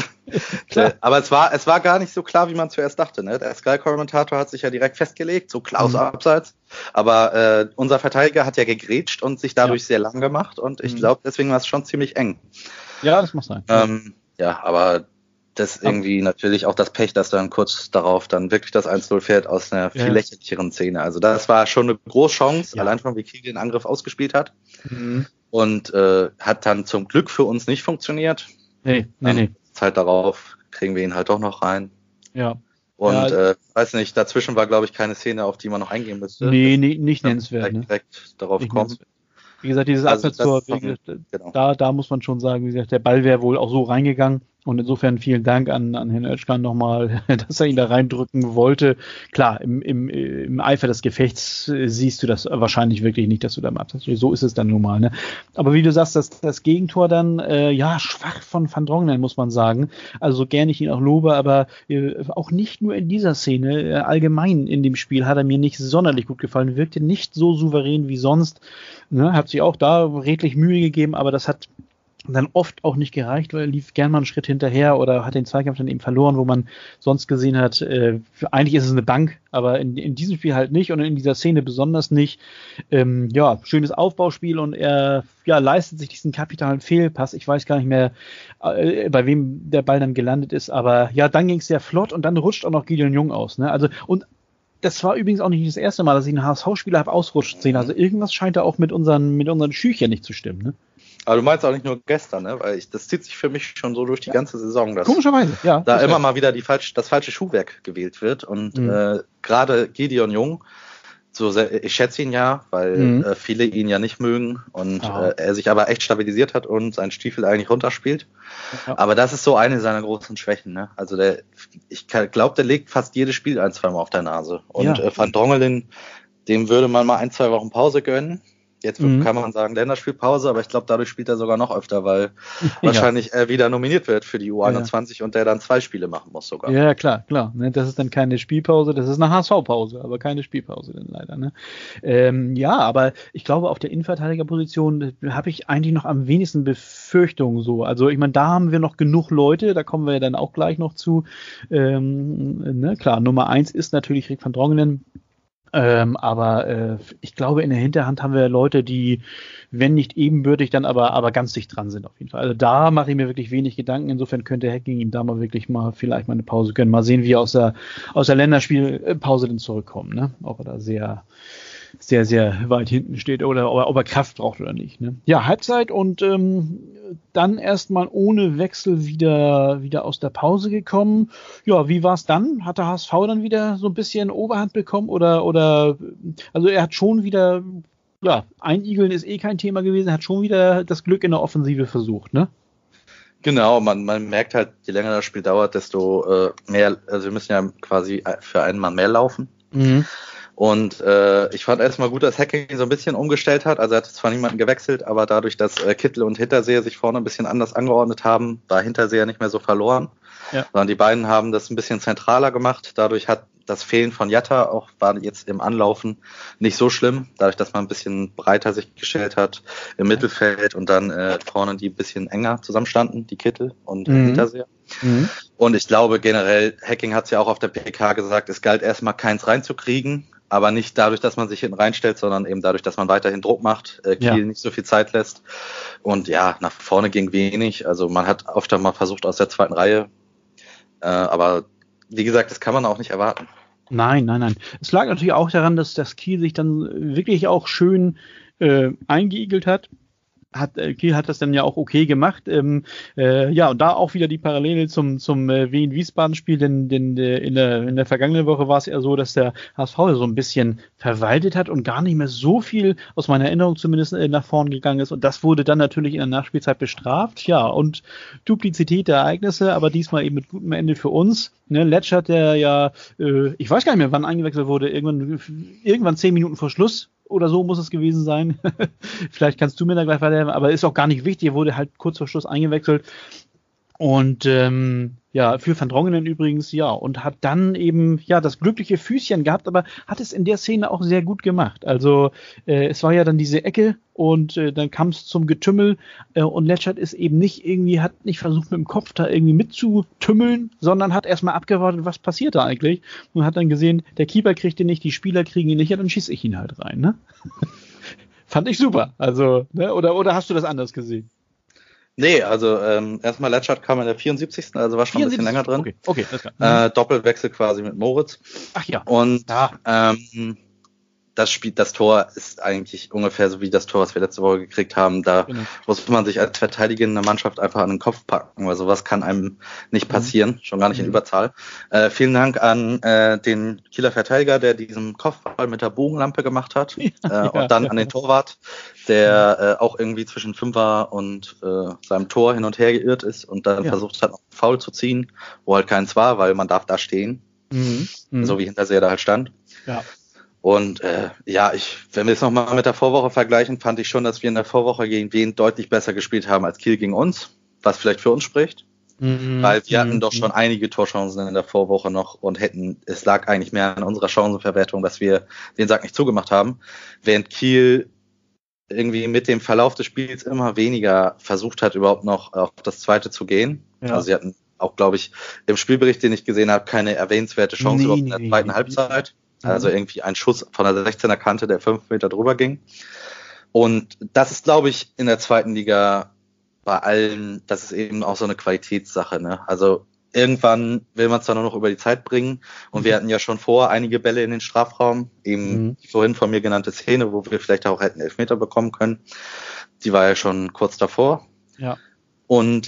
Aber es war gar nicht so klar, wie man zuerst dachte. Ne? Der Sky-Kommentator hat sich ja direkt festgelegt, so klar aus Abseits. Aber unser Verteidiger hat ja gegrätscht und sich dadurch sehr lang gemacht. Und ich glaube, deswegen war es schon ziemlich eng. Ja, das muss sein. Aber das irgendwie natürlich auch das Pech, dass dann kurz darauf dann wirklich das 1-0 fährt aus einer viel lächerlicheren Szene. Also das war schon eine große Chance, allein schon wie Kiel den Angriff ausgespielt hat. Und hat dann zum Glück für uns nicht funktioniert. Nee. Zeit darauf kriegen wir ihn halt doch noch rein. Ja. Und weiß nicht, dazwischen war, glaube ich, keine Szene, auf die man noch eingehen müsste. Nee, nicht nennenswert. Direkt darauf kommen. Wie gesagt, dieses Abseitstor, da muss man schon sagen, wie gesagt, der Ball wäre wohl auch so reingegangen. Und insofern vielen Dank an Herrn Özcan nochmal, dass er ihn da reindrücken wollte. Klar, im Eifer des Gefechts siehst du das wahrscheinlich wirklich nicht, dass du da im Abseits stehst. So ist es dann nun mal. Ne? Aber wie du sagst, das Gegentor dann, schwach von Van Drongelen, muss man sagen. Also so gerne ich ihn auch lobe, aber auch nicht nur in dieser Szene, allgemein in dem Spiel hat er mir nicht sonderlich gut gefallen. Wirkte nicht so souverän wie sonst. Ne? Hat sich auch da redlich Mühe gegeben, aber das hat dann oft auch nicht gereicht, weil er lief gern mal einen Schritt hinterher oder hat den Zweikampf dann eben verloren, wo man sonst gesehen hat, eigentlich ist es eine Bank, aber in diesem Spiel halt nicht und in dieser Szene besonders nicht. Schönes Aufbauspiel und er leistet sich diesen kapitalen Fehlpass. Ich weiß gar nicht mehr, bei wem der Ball dann gelandet ist, aber dann ging es sehr flott und dann rutscht auch noch Gideon Jung aus. Ne? Also und das war übrigens auch nicht das erste Mal, dass ich einen HSV-Spieler habe ausrutschen sehen. Also irgendwas scheint da auch mit unseren Schüchern nicht zu stimmen. Ne? Aber du meinst auch nicht nur gestern, ne? Weil das zieht sich für mich schon so durch die ganze Saison, dass komischerweise, da immer mal wieder das falsche Schuhwerk gewählt wird. Und gerade Gideon Jung, ich schätze ihn ja, weil viele ihn ja nicht mögen und er sich aber echt stabilisiert hat und seinen Stiefel eigentlich runterspielt. Ja. Aber das ist so eine seiner großen Schwächen. Ne? Also ich glaube, der legt fast jedes Spiel 1-2 Mal auf der Nase. Und Van Drongelen, dem würde man mal 1-2 Wochen Pause gönnen. Jetzt kann man sagen Länderspielpause, aber ich glaube, dadurch spielt er sogar noch öfter, weil wahrscheinlich er wieder nominiert wird für die U21 und der dann 2 Spiele machen muss sogar. Ja, klar. Ne, das ist dann keine Spielpause, das ist eine HSV-Pause, aber keine Spielpause dann leider. Ne? Aber ich glaube, auf der Innenverteidigerposition habe ich eigentlich noch am wenigsten Befürchtungen so. Also ich meine, da haben wir noch genug Leute, da kommen wir ja dann auch gleich noch zu. Klar, Nummer 1 ist natürlich Rick van Drongelen. Aber ich glaube, in der Hinterhand haben wir Leute, die, wenn nicht ebenbürtig, dann aber ganz dicht dran sind auf jeden Fall. Also da mache ich mir wirklich wenig Gedanken. Insofern könnte Hecking ihm da mal wirklich vielleicht mal eine Pause gönnen. Mal sehen, wie er aus der Länderspielpause dann zurückkommt. Ne? Ob er da sehr, sehr, sehr weit hinten steht oder ob er Kraft braucht oder nicht. Ne? Ja, Halbzeit und dann erstmal ohne Wechsel wieder aus der Pause gekommen. Ja, wie war es dann? Hat der HSV dann wieder so ein bisschen Oberhand bekommen oder also er hat schon wieder, einigeln ist kein Thema gewesen, er hat schon wieder das Glück in der Offensive versucht, ne? Genau, man merkt halt, je länger das Spiel dauert, desto mehr, also wir müssen ja quasi für einen Mann mehr laufen. Und ich fand erstmal gut, dass Hecking so ein bisschen umgestellt hat. Also er hat zwar niemanden gewechselt, aber dadurch, dass Kittel und Hinterseher sich vorne ein bisschen anders angeordnet haben, war Hinterseher nicht mehr so verloren. Ja. Sondern die beiden haben das ein bisschen zentraler gemacht. Dadurch hat das Fehlen von Jatta war jetzt im Anlaufen nicht so schlimm. Dadurch, dass man ein bisschen breiter sich gestellt hat im Mittelfeld und dann vorne die ein bisschen enger zusammenstanden, die Kittel und Hinterseher. Und ich glaube generell, Hacking hat es ja auch auf der PK gesagt, es galt erstmal keins reinzukriegen, aber nicht dadurch, dass man sich hinten reinstellt, sondern eben dadurch, dass man weiterhin Druck macht, Kiel nicht so viel Zeit lässt. Und ja, nach vorne ging wenig. Also man hat oft mal versucht aus der zweiten Reihe, aber wie gesagt, das kann man auch nicht erwarten. Nein. Es lag natürlich auch daran, dass das Kiel sich dann wirklich auch schön eingeigelt hat. Kiel hat das dann ja auch okay gemacht. Und da auch wieder die Parallele zum Wien-Wiesbaden-Spiel, denn in der vergangenen Woche war es ja so, dass der HSV so ein bisschen verwaltet hat und gar nicht mehr so viel, aus meiner Erinnerung zumindest, nach vorn gegangen ist. Und das wurde dann natürlich in der Nachspielzeit bestraft. Ja, und Duplizität der Ereignisse, aber diesmal eben mit gutem Ende für uns. Ne, Letschert, der ja, ich weiß gar nicht mehr, wann eingewechselt wurde, irgendwann 10 Minuten vor Schluss oder so muss es gewesen sein. Vielleicht kannst du mir da gleich weiterhelfen, aber ist auch gar nicht wichtig. Er wurde halt kurz vor Schluss eingewechselt. Und für Van Drongelen übrigens, und hat dann eben das glückliche Füßchen gehabt, aber hat es in der Szene auch sehr gut gemacht. Also es war ja dann diese Ecke und dann kam es zum Getümmel und Letschert ist eben hat nicht versucht mit dem Kopf da irgendwie mitzutümmeln, sondern hat erstmal abgewartet, was passiert da eigentlich und hat dann gesehen, der Keeper kriegt ihn nicht, die Spieler kriegen ihn nicht, ja, dann schieße ich ihn halt rein, ne? Fand ich super. Also, ne? Oder hast du das anders gesehen? Nee, also erstmal Letschert kam in der 74. Also war schon ein bisschen länger drin. Okay, das klar. Doppelwechsel quasi mit Moritz. Ach ja. Und das Tor ist eigentlich ungefähr so wie das Tor, was wir letzte Woche gekriegt haben. Da muss man sich als verteidigende Mannschaft einfach an den Kopf packen, weil sowas kann einem nicht passieren, schon gar nicht in Überzahl. Vielen Dank an den Kieler Verteidiger, der diesen Kopfball mit der Bogenlampe gemacht hat. Und dann an den Torwart, der auch irgendwie zwischen Fünfer und seinem Tor hin und her geirrt ist und dann versucht hat, noch einen Foul zu ziehen, wo halt keins war, weil man darf da stehen. So wie Hinterseher da halt stand. Ja. Und wenn wir es nochmal mit der Vorwoche vergleichen, fand ich schon, dass wir in der Vorwoche gegen Wien deutlich besser gespielt haben als Kiel gegen uns, was vielleicht für uns spricht. Weil wir hatten doch schon einige Torchancen in der Vorwoche noch und es lag eigentlich mehr an unserer Chancenverwertung, dass wir den Sack nicht zugemacht haben, während Kiel irgendwie mit dem Verlauf des Spiels immer weniger versucht hat, überhaupt noch auf das Zweite zu gehen. Ja. Also sie hatten auch, glaube ich, im Spielbericht, den ich gesehen habe, keine erwähnenswerte Chance überhaupt in der zweiten Halbzeit. Also irgendwie ein Schuss von der 16er Kante, der 5 Meter drüber ging. Und das ist, glaube ich, in der zweiten Liga bei allen, das ist eben auch so eine Qualitätssache, ne? Also irgendwann will man es dann nur noch über die Zeit bringen. Und wir hatten ja schon vor einige Bälle in den Strafraum. Eben die vorhin von mir genannte Szene, wo wir vielleicht auch hätten Elfmeter bekommen können. Die war ja schon kurz davor. Ja. Und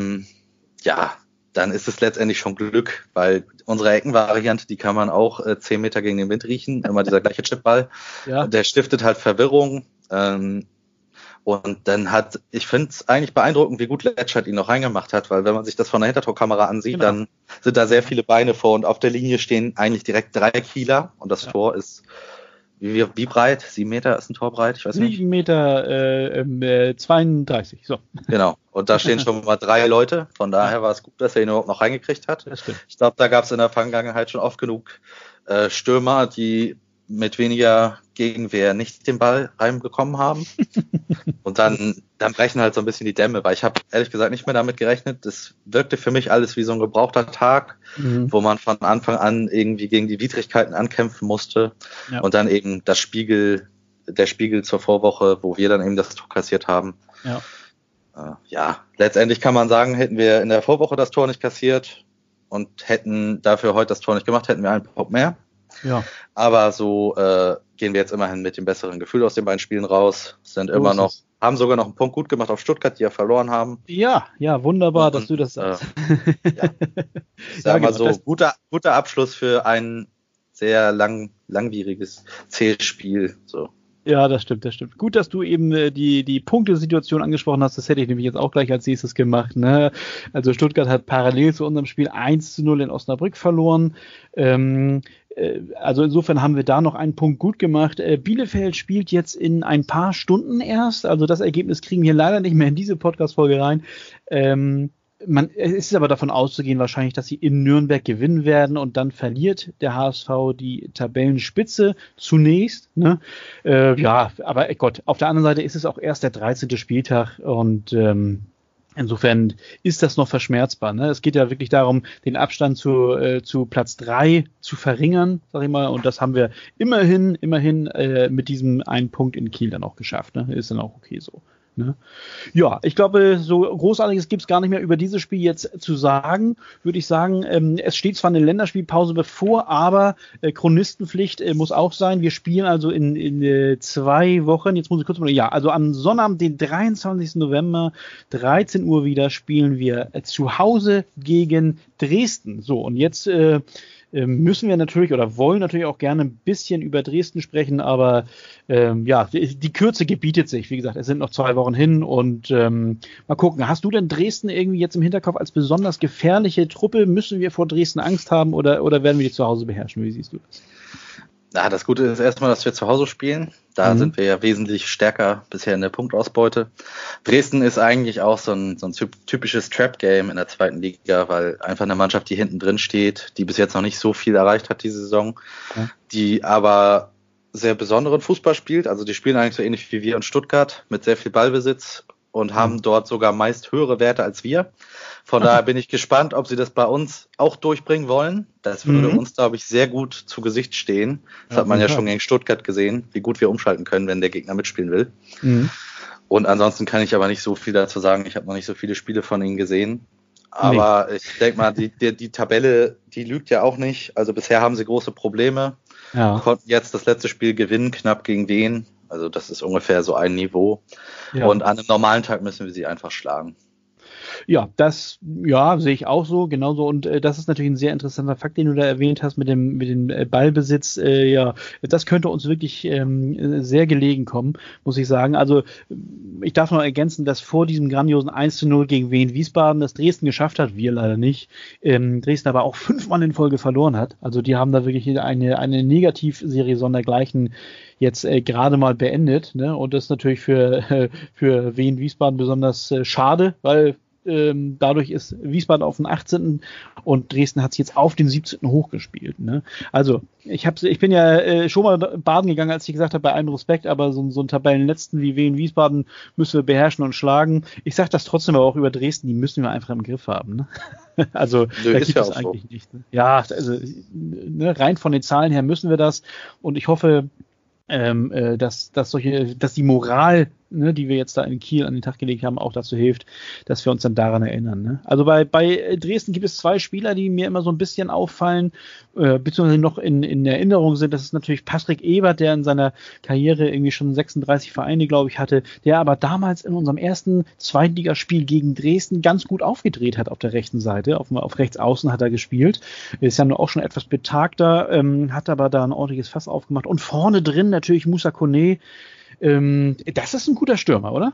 dann ist es letztendlich schon Glück, weil unsere Eckenvariante, die kann man auch 10 Meter gegen den Wind riechen, immer dieser gleiche Chipball. Ja. Der stiftet halt Verwirrung. Und dann ich finde es eigentlich beeindruckend, wie gut Letschert ihn noch reingemacht hat, weil wenn man sich das von der Hintertorkamera ansieht, dann sind da sehr viele Beine vor und auf der Linie stehen eigentlich direkt 3 Kieler und das Tor ist wie breit? 7 Meter ist ein Tor breit? Ich weiß nicht. 7 Meter 32, so. Genau. Und da stehen schon mal 3 Leute. Von daher war es gut, dass er ihn überhaupt noch reingekriegt hat. Ich glaube, da gab es in der Vergangenheit schon oft genug Stürmer, die mit weniger Gegenwehr nicht den Ball reinbekommen haben. Und dann brechen halt so ein bisschen die Dämme, weil ich habe ehrlich gesagt nicht mehr damit gerechnet. Das wirkte für mich alles wie so ein gebrauchter Tag, wo man von Anfang an irgendwie gegen die Widrigkeiten ankämpfen musste. Ja. Und dann eben der Spiegel zur Vorwoche, wo wir dann eben das Tor kassiert haben. Ja. Letztendlich kann man sagen, hätten wir in der Vorwoche das Tor nicht kassiert und hätten dafür heute das Tor nicht gemacht, hätten wir einen Punkt mehr. Ja. Aber so gehen wir jetzt immerhin mit dem besseren Gefühl aus den beiden Spielen raus. Haben sogar noch einen Punkt gut gemacht auf Stuttgart, die ja verloren haben. Ja, wunderbar, dass du das sagst. Sag mal so, guter Abschluss für ein sehr langwieriges Zählspiel. So. Ja, das stimmt. Gut, dass du eben die Punktesituation angesprochen hast. Das hätte ich nämlich jetzt auch gleich als nächstes gemacht. Ne? Also Stuttgart hat parallel zu unserem Spiel 1-0 in Osnabrück verloren. Also insofern haben wir da noch einen Punkt gut gemacht. Bielefeld spielt jetzt in ein paar Stunden erst. Also das Ergebnis kriegen wir leider nicht mehr in diese Podcast-Folge rein. Es ist aber davon auszugehen wahrscheinlich, dass sie in Nürnberg gewinnen werden und dann verliert der HSV die Tabellenspitze zunächst. Ne? Aber Gott, auf der anderen Seite ist es auch erst der 13. Spieltag und Insofern ist das noch verschmerzbar. Ne? Es geht ja wirklich darum, den Abstand zu Platz 3 zu verringern, sag ich mal. Und das haben wir immerhin mit diesem einen Punkt in Kiel dann auch geschafft. Ne? Ist dann auch okay so. Ne? Ja, ich glaube, so Großartiges gibt's gar nicht mehr über dieses Spiel jetzt zu sagen. Würde ich sagen, es steht zwar eine Länderspielpause bevor, aber Chronistenpflicht muss auch sein. Wir spielen also in 2 Wochen, jetzt muss ich kurz mal, ja, also am Sonnabend, den 23. November, 13 Uhr wieder, spielen wir zu Hause gegen Dresden. So, und jetzt müssen wir natürlich oder wollen natürlich auch gerne ein bisschen über Dresden sprechen, aber ja, die Kürze gebietet sich. Wie gesagt, es sind noch 2 Wochen hin und mal gucken. Hast du denn Dresden irgendwie jetzt im Hinterkopf als besonders gefährliche Truppe? Müssen wir vor Dresden Angst haben oder werden wir die zu Hause beherrschen? Wie siehst du das? Ja, das Gute ist erstmal, dass wir zu Hause spielen. Da sind wir ja wesentlich stärker bisher in der Punktausbeute. Dresden ist eigentlich auch so ein typisches Trap-Game in der 2. Liga, weil einfach eine Mannschaft, die hinten drin steht, die bis jetzt noch nicht so viel erreicht hat diese Saison, die aber sehr besonderen Fußball spielt. Also die spielen eigentlich so ähnlich wie wir in Stuttgart mit sehr viel Ballbesitz und haben dort sogar meist höhere Werte als wir. Von daher bin ich gespannt, ob sie das bei uns auch durchbringen wollen. Das würde uns, glaube ich, sehr gut zu Gesicht stehen. Das hat man ja schon gegen Stuttgart gesehen, wie gut wir umschalten können, wenn der Gegner mitspielen will. Und ansonsten kann ich aber nicht so viel dazu sagen. Ich habe noch nicht so viele Spiele von ihnen gesehen. Aber ich denke mal, die Tabelle, die lügt ja auch nicht. Also bisher haben sie große Probleme. Konnten jetzt das letzte Spiel gewinnen, knapp gegen Wien. Also das ist ungefähr so ein Niveau. Und an einem normalen Tag müssen wir sie einfach schlagen. Ja, das sehe ich auch so, genauso. Und das ist natürlich ein sehr interessanter Fakt, den du da erwähnt hast mit dem Ballbesitz. Das könnte uns wirklich sehr gelegen kommen, muss ich sagen. Also ich darf noch ergänzen, dass vor diesem grandiosen 1:0 gegen Wien Wiesbaden das Dresden geschafft hat, wir leider nicht. Dresden aber auch 5-mal in Folge verloren hat. Also die haben da wirklich eine Negativserie sondergleichen jetzt gerade mal beendet. Ne? Und das ist natürlich für Wien Wiesbaden besonders schade, weil dadurch ist Wiesbaden auf den 18. und Dresden hat es jetzt auf den 17. hochgespielt. Ne? Also ich bin ja schon mal baden gegangen, als ich gesagt habe, bei allem Respekt, aber so ein Tabellenletzten wie Wien Wiesbaden müssen wir beherrschen und schlagen. Ich sage das trotzdem aber auch über Dresden, die müssen wir einfach im Griff haben. Ne? Also da gibt es eigentlich so. Nicht. Ne? Ja, also rein von den Zahlen her müssen wir das und ich hoffe, dass die Moral, ne, die wir jetzt da in Kiel an den Tag gelegt haben, auch dazu hilft, dass wir uns dann daran erinnern. Ne? Also bei Dresden gibt es 2 Spieler, die mir immer so ein bisschen auffallen, beziehungsweise noch in Erinnerung sind. Das ist natürlich Patrick Ebert, der in seiner Karriere irgendwie schon 36 Vereine, glaube ich, hatte, der aber damals in unserem ersten Zweitligaspiel gegen Dresden ganz gut aufgedreht hat auf der rechten Seite. Auf rechts außen hat er gespielt. Ist ja nur auch schon etwas betagter, hat aber da ein ordentliches Fass aufgemacht. Und vorne drin natürlich Moussa Kone. Das ist ein guter Stürmer, oder?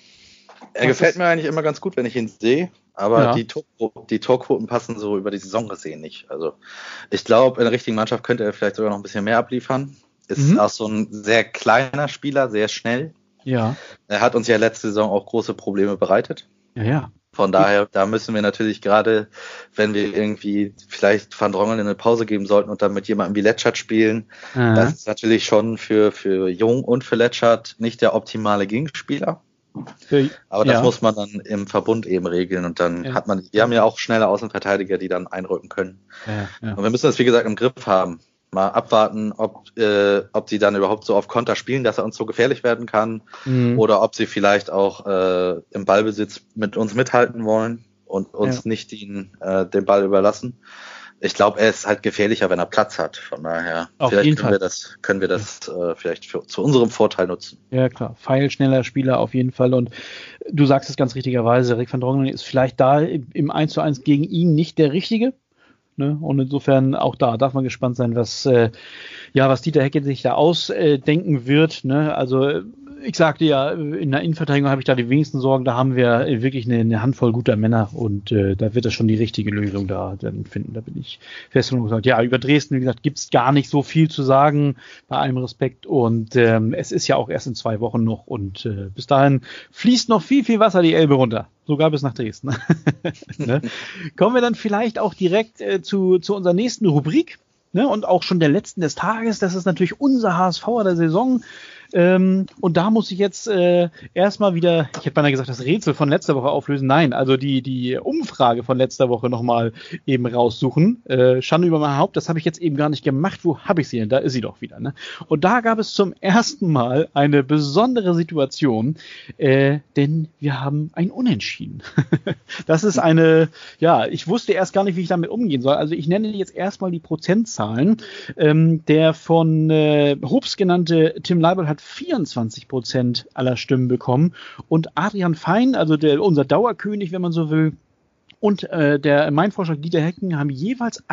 Er gefällt mir eigentlich immer ganz gut, wenn ich ihn sehe, aber die Torquoten passen so über die Saison gesehen nicht. Also ich glaube, in der richtigen Mannschaft könnte er vielleicht sogar noch ein bisschen mehr abliefern. Ist auch so ein sehr kleiner Spieler, sehr schnell. Ja. Er hat uns ja letzte Saison auch große Probleme bereitet. Ja. Von daher, da müssen wir natürlich gerade, wenn wir irgendwie vielleicht Van Drongelen eine Pause geben sollten und dann mit jemandem wie Letschert spielen, das ist natürlich schon für Jung und für Letschert nicht der optimale Gegenspieler. Aber das muss man dann im Verbund eben regeln und dann wir haben ja auch schnelle Außenverteidiger, die dann einrücken können. Und wir müssen das, wie gesagt, im Griff haben. Mal abwarten, ob sie dann überhaupt so auf Konter spielen, dass er uns so gefährlich werden kann, oder ob sie vielleicht auch im Ballbesitz mit uns mithalten wollen und uns nicht den Ball überlassen. Ich glaube, er ist halt gefährlicher, wenn er Platz hat. Von daher können wir das vielleicht zu unserem Vorteil nutzen. Ja, klar. Pfeilschneller Spieler auf jeden Fall. Und du sagst es ganz richtigerweise, Rick van Drongelen ist vielleicht da im 1:1 gegen ihn nicht der Richtige. Ne? Und insofern auch da darf man gespannt sein, was Dieter Hecke sich da ausdenken wird. Ne? Also ich sagte ja, in der Innenverteidigung habe ich da die wenigsten Sorgen. Da haben wir wirklich eine Handvoll guter Männer und da wird das schon die richtige Lösung da dann finden. Da bin ich fest und gesagt. Ja, über Dresden, wie gesagt, gibt's gar nicht so viel zu sagen, bei allem Respekt. Und es ist ja auch erst in 2 Wochen noch und bis dahin fließt noch viel, viel Wasser die Elbe runter. Sogar bis nach Dresden. Ne? Kommen wir dann vielleicht auch direkt zu unserer nächsten Rubrik, ne? Und auch schon der letzten des Tages. Das ist natürlich unser HSVer der Saison. Und da muss ich jetzt erstmal wieder, ich hätte beinahe gesagt, das Rätsel von letzter Woche auflösen. Nein, also die Umfrage von letzter Woche nochmal eben raussuchen. Schande über mein Haupt, das habe ich jetzt eben gar nicht gemacht. Wo habe ich sie denn? Da ist sie doch wieder. Ne? Und da gab es zum ersten Mal eine besondere Situation, denn wir haben ein Unentschieden. Das ist ich wusste erst gar nicht, wie ich damit umgehen soll. Also ich nenne jetzt erstmal die Prozentzahlen. Der von Hobbs genannte Tim Leibold hat 24% aller Stimmen bekommen und Adrian Fein, also unser Dauerkönig, wenn man so will, und mein Vorschlag Dieter Hecking haben jeweils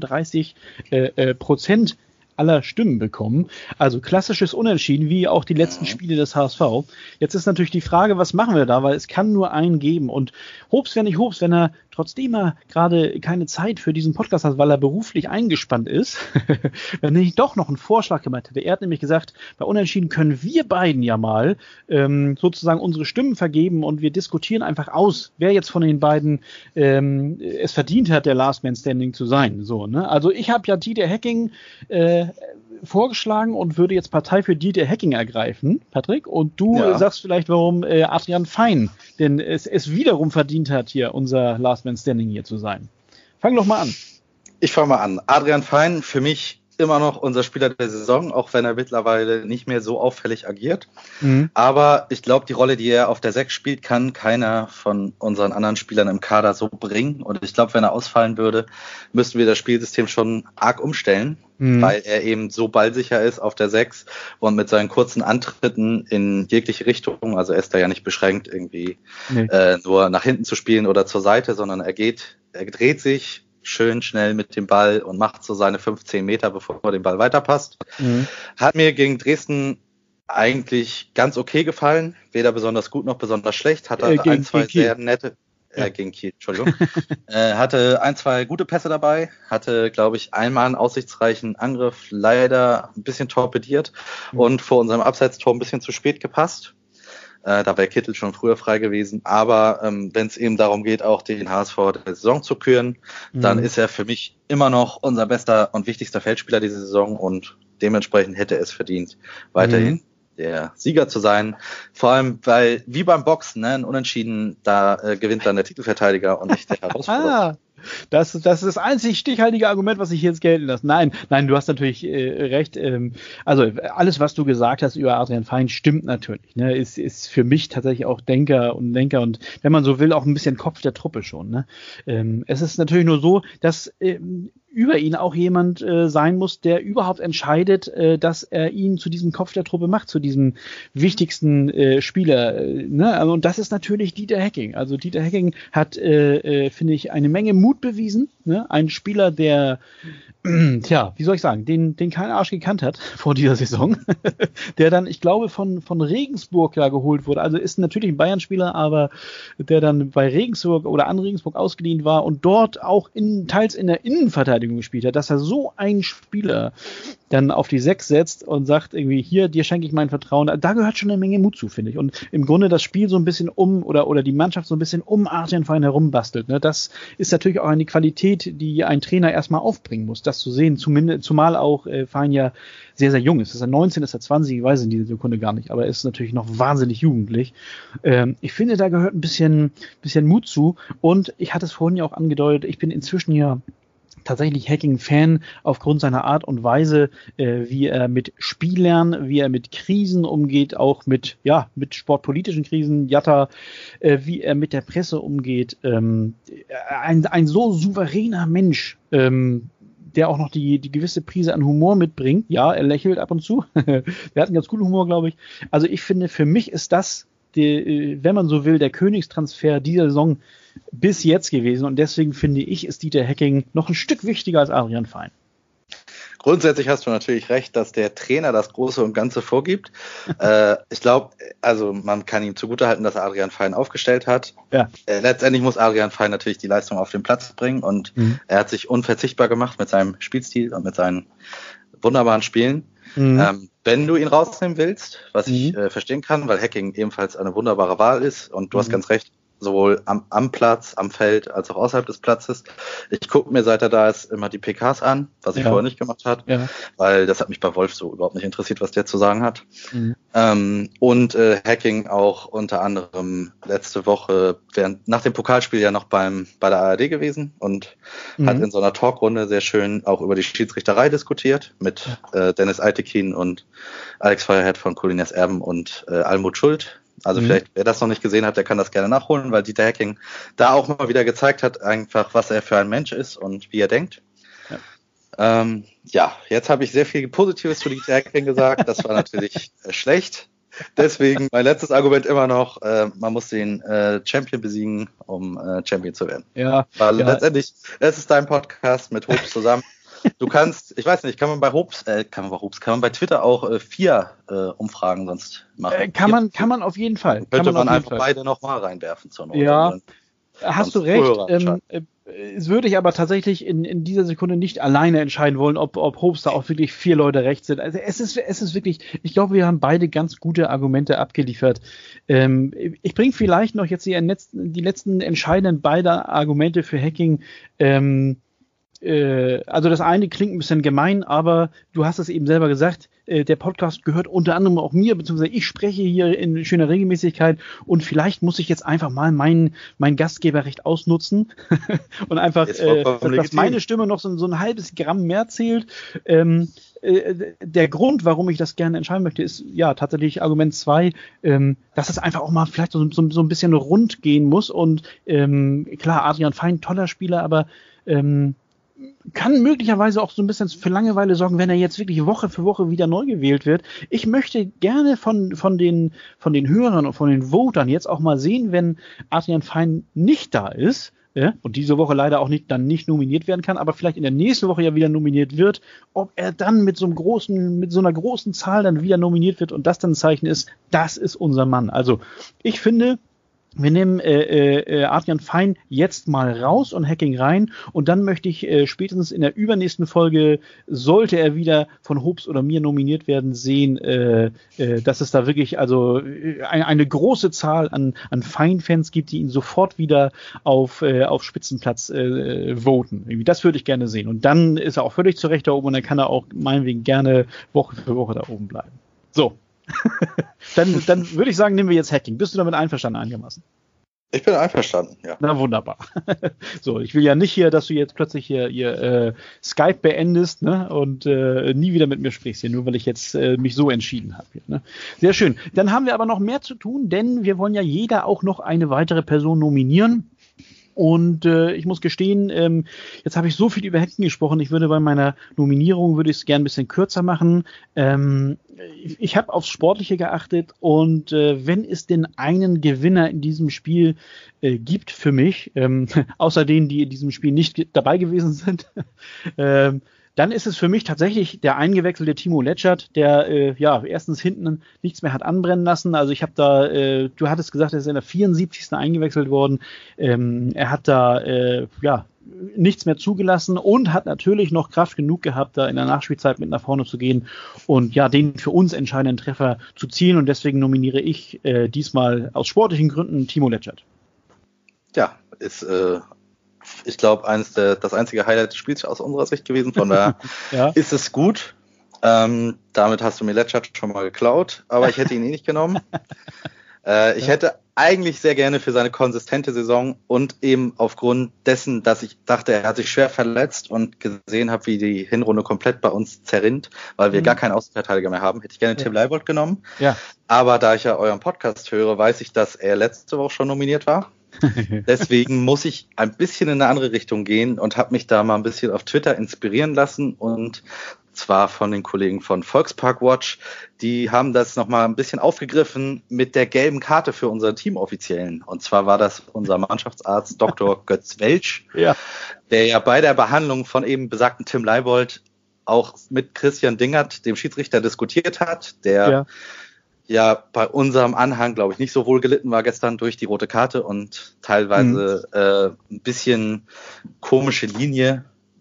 38% aller Stimmen bekommen. Also klassisches Unentschieden, wie auch die letzten Spiele des HSV. Jetzt ist natürlich die Frage, was machen wir da, weil es kann nur einen geben. Und Hobbs wäre nicht Hobbs, wenn er, trotzdem er gerade keine Zeit für diesen Podcast hat, weil er beruflich eingespannt ist, wenn ich doch noch einen Vorschlag gemacht hätte. Er hat nämlich gesagt, bei Unentschieden können wir beiden ja mal sozusagen unsere Stimmen vergeben und wir diskutieren einfach aus, wer jetzt von den beiden es verdient hat, der Last Man Standing zu sein. So, ne? Also ich habe ja Dieter Hecking vorgeschlagen und würde jetzt Partei für Dieter Hecking ergreifen, Patrick. Und du sagst vielleicht, warum Adrian Fein denn es wiederum verdient hat, hier unser Last Man Standing hier zu sein. Fang doch mal an. Ich fange mal an. Adrian Fein, für mich immer noch unser Spieler der Saison, auch wenn er mittlerweile nicht mehr so auffällig agiert. Mhm. Aber ich glaube, die Rolle, die er auf der 6 spielt, kann keiner von unseren anderen Spielern im Kader so bringen. Und ich glaube, wenn er ausfallen würde, müssten wir das Spielsystem schon arg umstellen, weil er eben so ballsicher ist auf der 6 und mit seinen kurzen Antritten in jegliche Richtung, also er ist da ja nicht beschränkt, irgendwie nur nach hinten zu spielen oder zur Seite, sondern er dreht sich schön schnell mit dem Ball und macht so seine 15 Meter, bevor er den Ball weiterpasst. Mhm. Hat mir gegen Dresden eigentlich ganz okay gefallen, weder besonders gut noch besonders schlecht, hatte gegen Kiel, Entschuldigung. Hatte 1, 2 gute Pässe dabei, hatte, glaube ich, einmal einen aussichtsreichen Angriff leider ein bisschen torpediert und vor unserem Abseitstor ein bisschen zu spät gepasst. Da wäre Kittel schon früher frei gewesen. Aber wenn es eben darum geht, auch den HSV der Saison zu küren, dann ist er für mich immer noch unser bester und wichtigster Feldspieler diese Saison und dementsprechend hätte er es verdient, weiterhin der Sieger zu sein. Vor allem, weil, wie beim Boxen, ein Unentschieden, da gewinnt dann der Titelverteidiger und nicht der Herausforderer. Das ist das einzig stichhaltige Argument, was ich jetzt gelten lasse. Nein, du hast natürlich recht. Also alles, was du gesagt hast über Adrian Fein, stimmt natürlich. Ne? Ist für mich tatsächlich auch Denker und wenn man so will, auch ein bisschen Kopf der Truppe schon. Ne? Es ist natürlich nur so, dass über ihn auch jemand sein muss, der überhaupt entscheidet, dass er ihn zu diesem Kopf der Truppe macht, zu diesem wichtigsten Spieler. Ne? Und das ist natürlich Dieter Hecking. Also Dieter Hecking hat, finde ich, eine Menge Mut bewiesen. Ne? Ein Spieler, der, wie soll ich sagen, den kein Arsch gekannt hat vor dieser Saison, der dann, ich glaube, von Regensburg ja geholt wurde. Also ist natürlich ein Bayern-Spieler, aber der dann bei Regensburg oder an Regensburg ausgeliehen war und dort auch teils in der Innenverteidigung gespielt hat, dass er so einen Spieler dann auf die 6 setzt und sagt irgendwie, hier, dir schenke ich mein Vertrauen. Da gehört schon eine Menge Mut zu, finde ich. Und im Grunde das Spiel so ein bisschen oder die Mannschaft so ein bisschen um Adrian Fein herum bastelt. Ne? Das ist natürlich auch eine Qualität, die ein Trainer erstmal aufbringen muss, das zu sehen. Zumal auch Fein ja sehr, sehr jung ist. Ist er 19, ist er 20? Ich weiß in dieser Sekunde gar nicht, aber er ist natürlich noch wahnsinnig jugendlich. Ich finde, da gehört ein bisschen Mut zu. Und ich hatte es vorhin ja auch angedeutet, ich bin inzwischen ja tatsächlich Hecking-Fan aufgrund seiner Art und Weise, wie er mit Spielern, wie er mit Krisen umgeht, auch mit sportpolitischen Krisen, Jatta, wie er mit der Presse umgeht. Ein so souveräner Mensch, der auch noch die gewisse Prise an Humor mitbringt. Ja, er lächelt ab und zu. Der hat einen ganz coolen Humor, glaube ich. Also ich finde, für mich ist das, wenn man so will, der Königstransfer dieser Saison bis jetzt gewesen. Und deswegen finde ich, ist Dieter Hecking noch ein Stück wichtiger als Adrian Fein. Grundsätzlich hast du natürlich recht, dass der Trainer das Große und Ganze vorgibt. Ich glaube, also man kann ihm zugutehalten, dass er Adrian Fein aufgestellt hat. Ja. Letztendlich muss Adrian Fein natürlich die Leistung auf den Platz bringen und er hat sich unverzichtbar gemacht mit seinem Spielstil und mit seinen wunderbaren Spielen. Wenn du ihn rausnehmen willst, was ich verstehen kann, weil Hecking ebenfalls eine wunderbare Wahl ist und du hast ganz recht, sowohl am Platz, am Feld, als auch außerhalb des Platzes. Ich gucke mir, seit er da ist, immer die PKs an, was ich vorher nicht gemacht habe, weil das hat mich bei Wolf so überhaupt nicht interessiert, was der zu sagen hat. Und Hacking auch unter anderem letzte Woche nach dem Pokalspiel ja noch bei der ARD gewesen und hat in so einer Talkrunde sehr schön auch über die Schiedsrichterei diskutiert mit Dennis Altekin und Alex Feuerherd von Colinas Erben und Almut Schuld. Also vielleicht, wer das noch nicht gesehen hat, der kann das gerne nachholen, weil Dieter Hecking da auch mal wieder gezeigt hat, einfach, was er für ein Mensch ist und wie er denkt. Jetzt habe ich sehr viel Positives zu Dieter Hecking gesagt. Das war natürlich schlecht. Deswegen mein letztes Argument immer noch, man muss den Champion besiegen, um Champion zu werden. Weil letztendlich, es ist dein Podcast mit Hobbs zusammen. Du kannst, ich weiß nicht, kann man bei Twitter auch 4 Umfragen sonst machen? Kann man auf jeden Fall. Könnte man einfach beide nochmal reinwerfen zur Not. Ja, hast du recht. Es würde ich aber tatsächlich in dieser Sekunde nicht alleine entscheiden wollen, ob Hobbs da auch wirklich 4 Leute recht sind. Also es ist wirklich, ich glaube, wir haben beide ganz gute Argumente abgeliefert. Ich bringe vielleicht noch jetzt die letzten entscheidenden beide Argumente für Hacking. Also das eine klingt ein bisschen gemein, aber du hast es eben selber gesagt, der Podcast gehört unter anderem auch mir, beziehungsweise ich spreche hier in schöner Regelmäßigkeit und vielleicht muss ich jetzt einfach mal mein Gastgeberrecht ausnutzen und einfach, dass meine Stimme noch so ein halbes Gramm mehr zählt. Der Grund, warum ich das gerne entscheiden möchte, ist ja tatsächlich Argument 2, dass es einfach auch mal vielleicht so ein bisschen rund gehen muss und klar, Adrian Fein, toller Spieler, aber kann möglicherweise auch so ein bisschen für Langeweile sorgen, wenn er jetzt wirklich Woche für Woche wieder neu gewählt wird. Ich möchte gerne von den Hörern und von den Votern jetzt auch mal sehen, wenn Adrian Fein nicht da ist, und diese Woche leider auch nicht nominiert werden kann, aber vielleicht in der nächsten Woche ja wieder nominiert wird, ob er dann mit so einer großen Zahl dann wieder nominiert wird und das dann ein Zeichen ist, das ist unser Mann. Also ich finde, wir nehmen Adrian Fein jetzt mal raus und Hacking rein und dann möchte ich spätestens in der übernächsten Folge, sollte er wieder von Hobbs oder mir nominiert werden, sehen, dass es da wirklich also eine große Zahl an Fein-Fans gibt, die ihn sofort wieder auf Spitzenplatz voten. Das würde ich gerne sehen. Und dann ist er auch völlig zu Recht da oben und dann kann er auch meinetwegen gerne Woche für Woche da oben bleiben. So. Dann würde ich sagen, nehmen wir jetzt Hacking. Bist du damit einverstanden einigermaßen? Ich bin einverstanden, ja. Na wunderbar. So, ich will ja nicht hier, dass du jetzt plötzlich hier Skype beendest, ne, und nie wieder mit mir sprichst hier, nur weil ich jetzt mich so entschieden habe. Ne? Sehr schön. Dann haben wir aber noch mehr zu tun, denn wir wollen ja jeder auch noch eine weitere Person nominieren. Und ich muss gestehen, jetzt habe ich so viel über Hacking gesprochen, ich würde bei meiner Nominierung, würde ich es gerne ein bisschen kürzer machen. Ich habe aufs Sportliche geachtet und wenn es denn einen Gewinner in diesem Spiel gibt für mich, außer denen, die in diesem Spiel nicht dabei gewesen sind, dann ist es für mich tatsächlich der eingewechselte Timo Letschert, der erstens hinten nichts mehr hat anbrennen lassen. Also ich habe da, du hattest gesagt, er ist in der 74. eingewechselt worden. Er hat da nichts mehr zugelassen und hat natürlich noch Kraft genug gehabt, da in der Nachspielzeit mit nach vorne zu gehen und ja, den für uns entscheidenden Treffer zu zielen. Und deswegen nominiere ich diesmal aus sportlichen Gründen Timo Letschert. Ja, ist ich glaube, das einzige Highlight des Spiels aus unserer Sicht gewesen. Von daher ist es gut. Damit hast du mir Letschert schon mal geklaut, aber ich hätte ihn nicht genommen. Ich hätte eigentlich sehr gerne für seine konsistente Saison und eben aufgrund dessen, dass ich dachte, er hat sich schwer verletzt und gesehen habe, wie die Hinrunde komplett bei uns zerrinnt, weil wir gar keinen Außenverteidiger mehr haben, hätte ich gerne Tim Leibold genommen. Ja. Aber da ich ja euren Podcast höre, weiß ich, dass er letzte Woche schon nominiert war. Deswegen muss ich ein bisschen in eine andere Richtung gehen und habe mich da mal ein bisschen auf Twitter inspirieren lassen und zwar von den Kollegen von Volkspark Watch. Die haben das nochmal ein bisschen aufgegriffen mit der gelben Karte für unseren Teamoffiziellen. Und zwar war das unser Mannschaftsarzt Dr. Götz Welsch, der ja bei der Behandlung von eben besagten Tim Leibold auch mit Christian Dingert, dem Schiedsrichter, diskutiert hat, der ja bei unserem Anhang, glaube ich, nicht so wohl gelitten war gestern durch die rote Karte und teilweise ein bisschen komische Linie,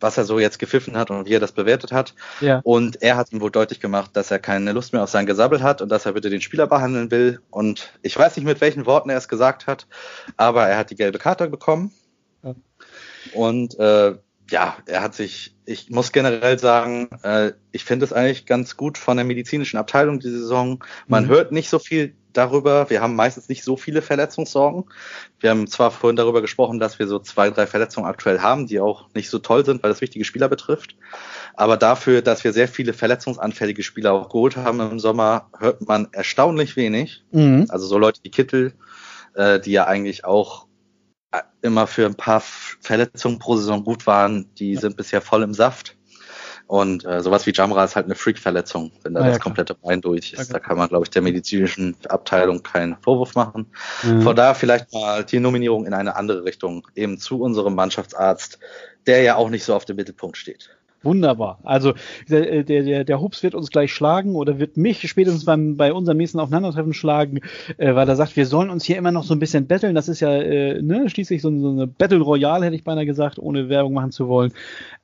was er so jetzt gepfiffen hat und wie er das bewertet hat. Ja. Und er hat ihm wohl deutlich gemacht, dass er keine Lust mehr auf sein Gesabbel hat und dass er bitte den Spieler behandeln will. Und ich weiß nicht, mit welchen Worten er es gesagt hat, aber er hat die gelbe Karte bekommen. Ja. Und er hat sich, ich muss generell sagen, ich finde es eigentlich ganz gut von der medizinischen Abteilung diese Saison. Man hört nicht so viel darüber. Wir haben meistens nicht so viele Verletzungssorgen. Wir haben zwar vorhin darüber gesprochen, dass wir so 2, 3 Verletzungen aktuell haben, die auch nicht so toll sind, weil das wichtige Spieler betrifft. Aber dafür, dass wir sehr viele verletzungsanfällige Spieler auch geholt haben im Sommer, hört man erstaunlich wenig. Mhm. Also so Leute wie Kittel, die ja eigentlich auch immer für ein paar Verletzungen pro Saison gut waren, die sind bisher voll im Saft. Und sowas wie Jamra ist halt eine Freak-Verletzung, wenn da das komplette Bein durch ist. Da kann man, glaube ich, der medizinischen Abteilung keinen Vorwurf machen. Von daher vielleicht mal die Nominierung in eine andere Richtung, eben zu unserem Mannschaftsarzt, der ja auch nicht so auf dem Mittelpunkt steht. Wunderbar. Also der Hups wird uns gleich schlagen oder wird mich spätestens bei unserem nächsten Aufeinandertreffen schlagen, weil er sagt, wir sollen uns hier immer noch so ein bisschen betteln. Das ist ja schließlich so eine Battle Royale, hätte ich beinahe gesagt, ohne Werbung machen zu wollen.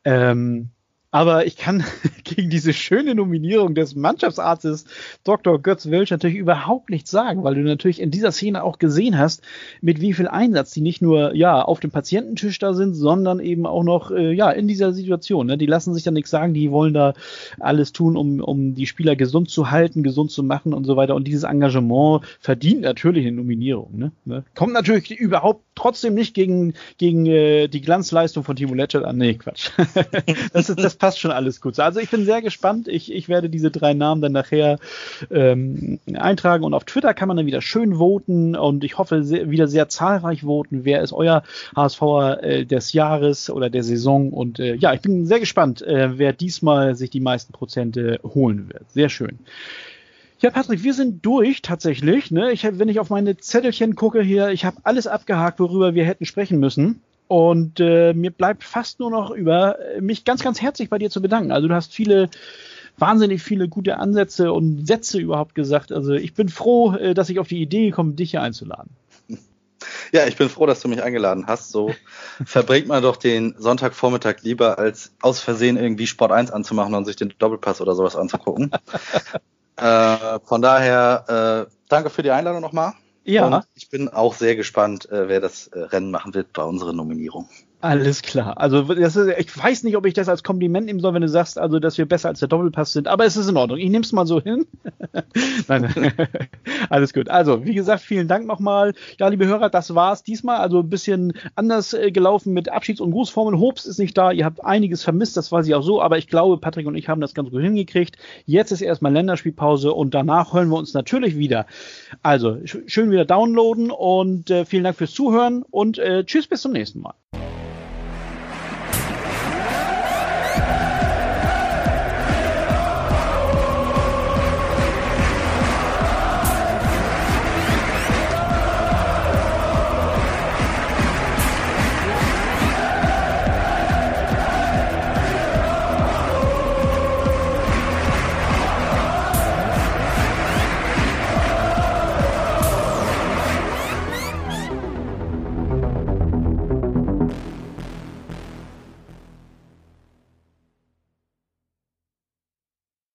Aber ich kann gegen diese schöne Nominierung des Mannschaftsarztes Dr. Götz Welsch natürlich überhaupt nichts sagen, weil du natürlich in dieser Szene auch gesehen hast, mit wie viel Einsatz die nicht nur auf dem Patiententisch da sind, sondern eben auch noch in dieser Situation. Ne? Die lassen sich da nichts sagen, die wollen da alles tun, um die Spieler gesund zu halten, gesund zu machen und so weiter. Und dieses Engagement verdient natürlich eine Nominierung. Ne? Kommt natürlich überhaupt trotzdem nicht gegen die Glanzleistung von Timo Letschert an. Nee, Quatsch. Das passt schon alles gut. Also ich bin sehr gespannt. Ich werde diese 3 Namen dann nachher eintragen und auf Twitter kann man dann wieder schön voten und ich hoffe wieder sehr zahlreich voten. Wer ist euer HSVer des Jahres oder der Saison? Und ich bin sehr gespannt, wer diesmal sich die meisten Prozente holen wird. Sehr schön. Ja, Patrick, wir sind durch tatsächlich. Ne? Wenn ich auf meine Zettelchen gucke hier, ich habe alles abgehakt, worüber wir hätten sprechen müssen. Und mir bleibt fast nur noch über, mich ganz, ganz herzlich bei dir zu bedanken. Also du hast wahnsinnig viele gute Ansätze und Sätze überhaupt gesagt. Also ich bin froh, dass ich auf die Idee gekommen bin, dich hier einzuladen. Ja, ich bin froh, dass du mich eingeladen hast. So verbringt man doch den Sonntagvormittag lieber, als aus Versehen irgendwie Sport 1 anzumachen und sich den Doppelpass oder sowas anzugucken. Von daher, danke für die Einladung nochmal. Ja. Und ich bin auch sehr gespannt, wer das Rennen machen wird bei unserer Nominierung. Alles klar. Also ich weiß nicht, ob ich das als Kompliment nehmen soll, wenn du sagst, also dass wir besser als der Doppelpass sind, aber es ist in Ordnung. Ich nehme es mal so hin. Nein, alles gut. Also, wie gesagt, vielen Dank nochmal. Ja, liebe Hörer, das war's diesmal. Also ein bisschen anders gelaufen mit Abschieds- und Grußformeln. Hobbs ist nicht da. Ihr habt einiges vermisst, das weiß ich auch so, aber ich glaube, Patrick und ich haben das ganz gut hingekriegt. Jetzt ist erstmal Länderspielpause und danach hören wir uns natürlich wieder. Also, schön wieder downloaden und vielen Dank fürs Zuhören und tschüss, bis zum nächsten Mal.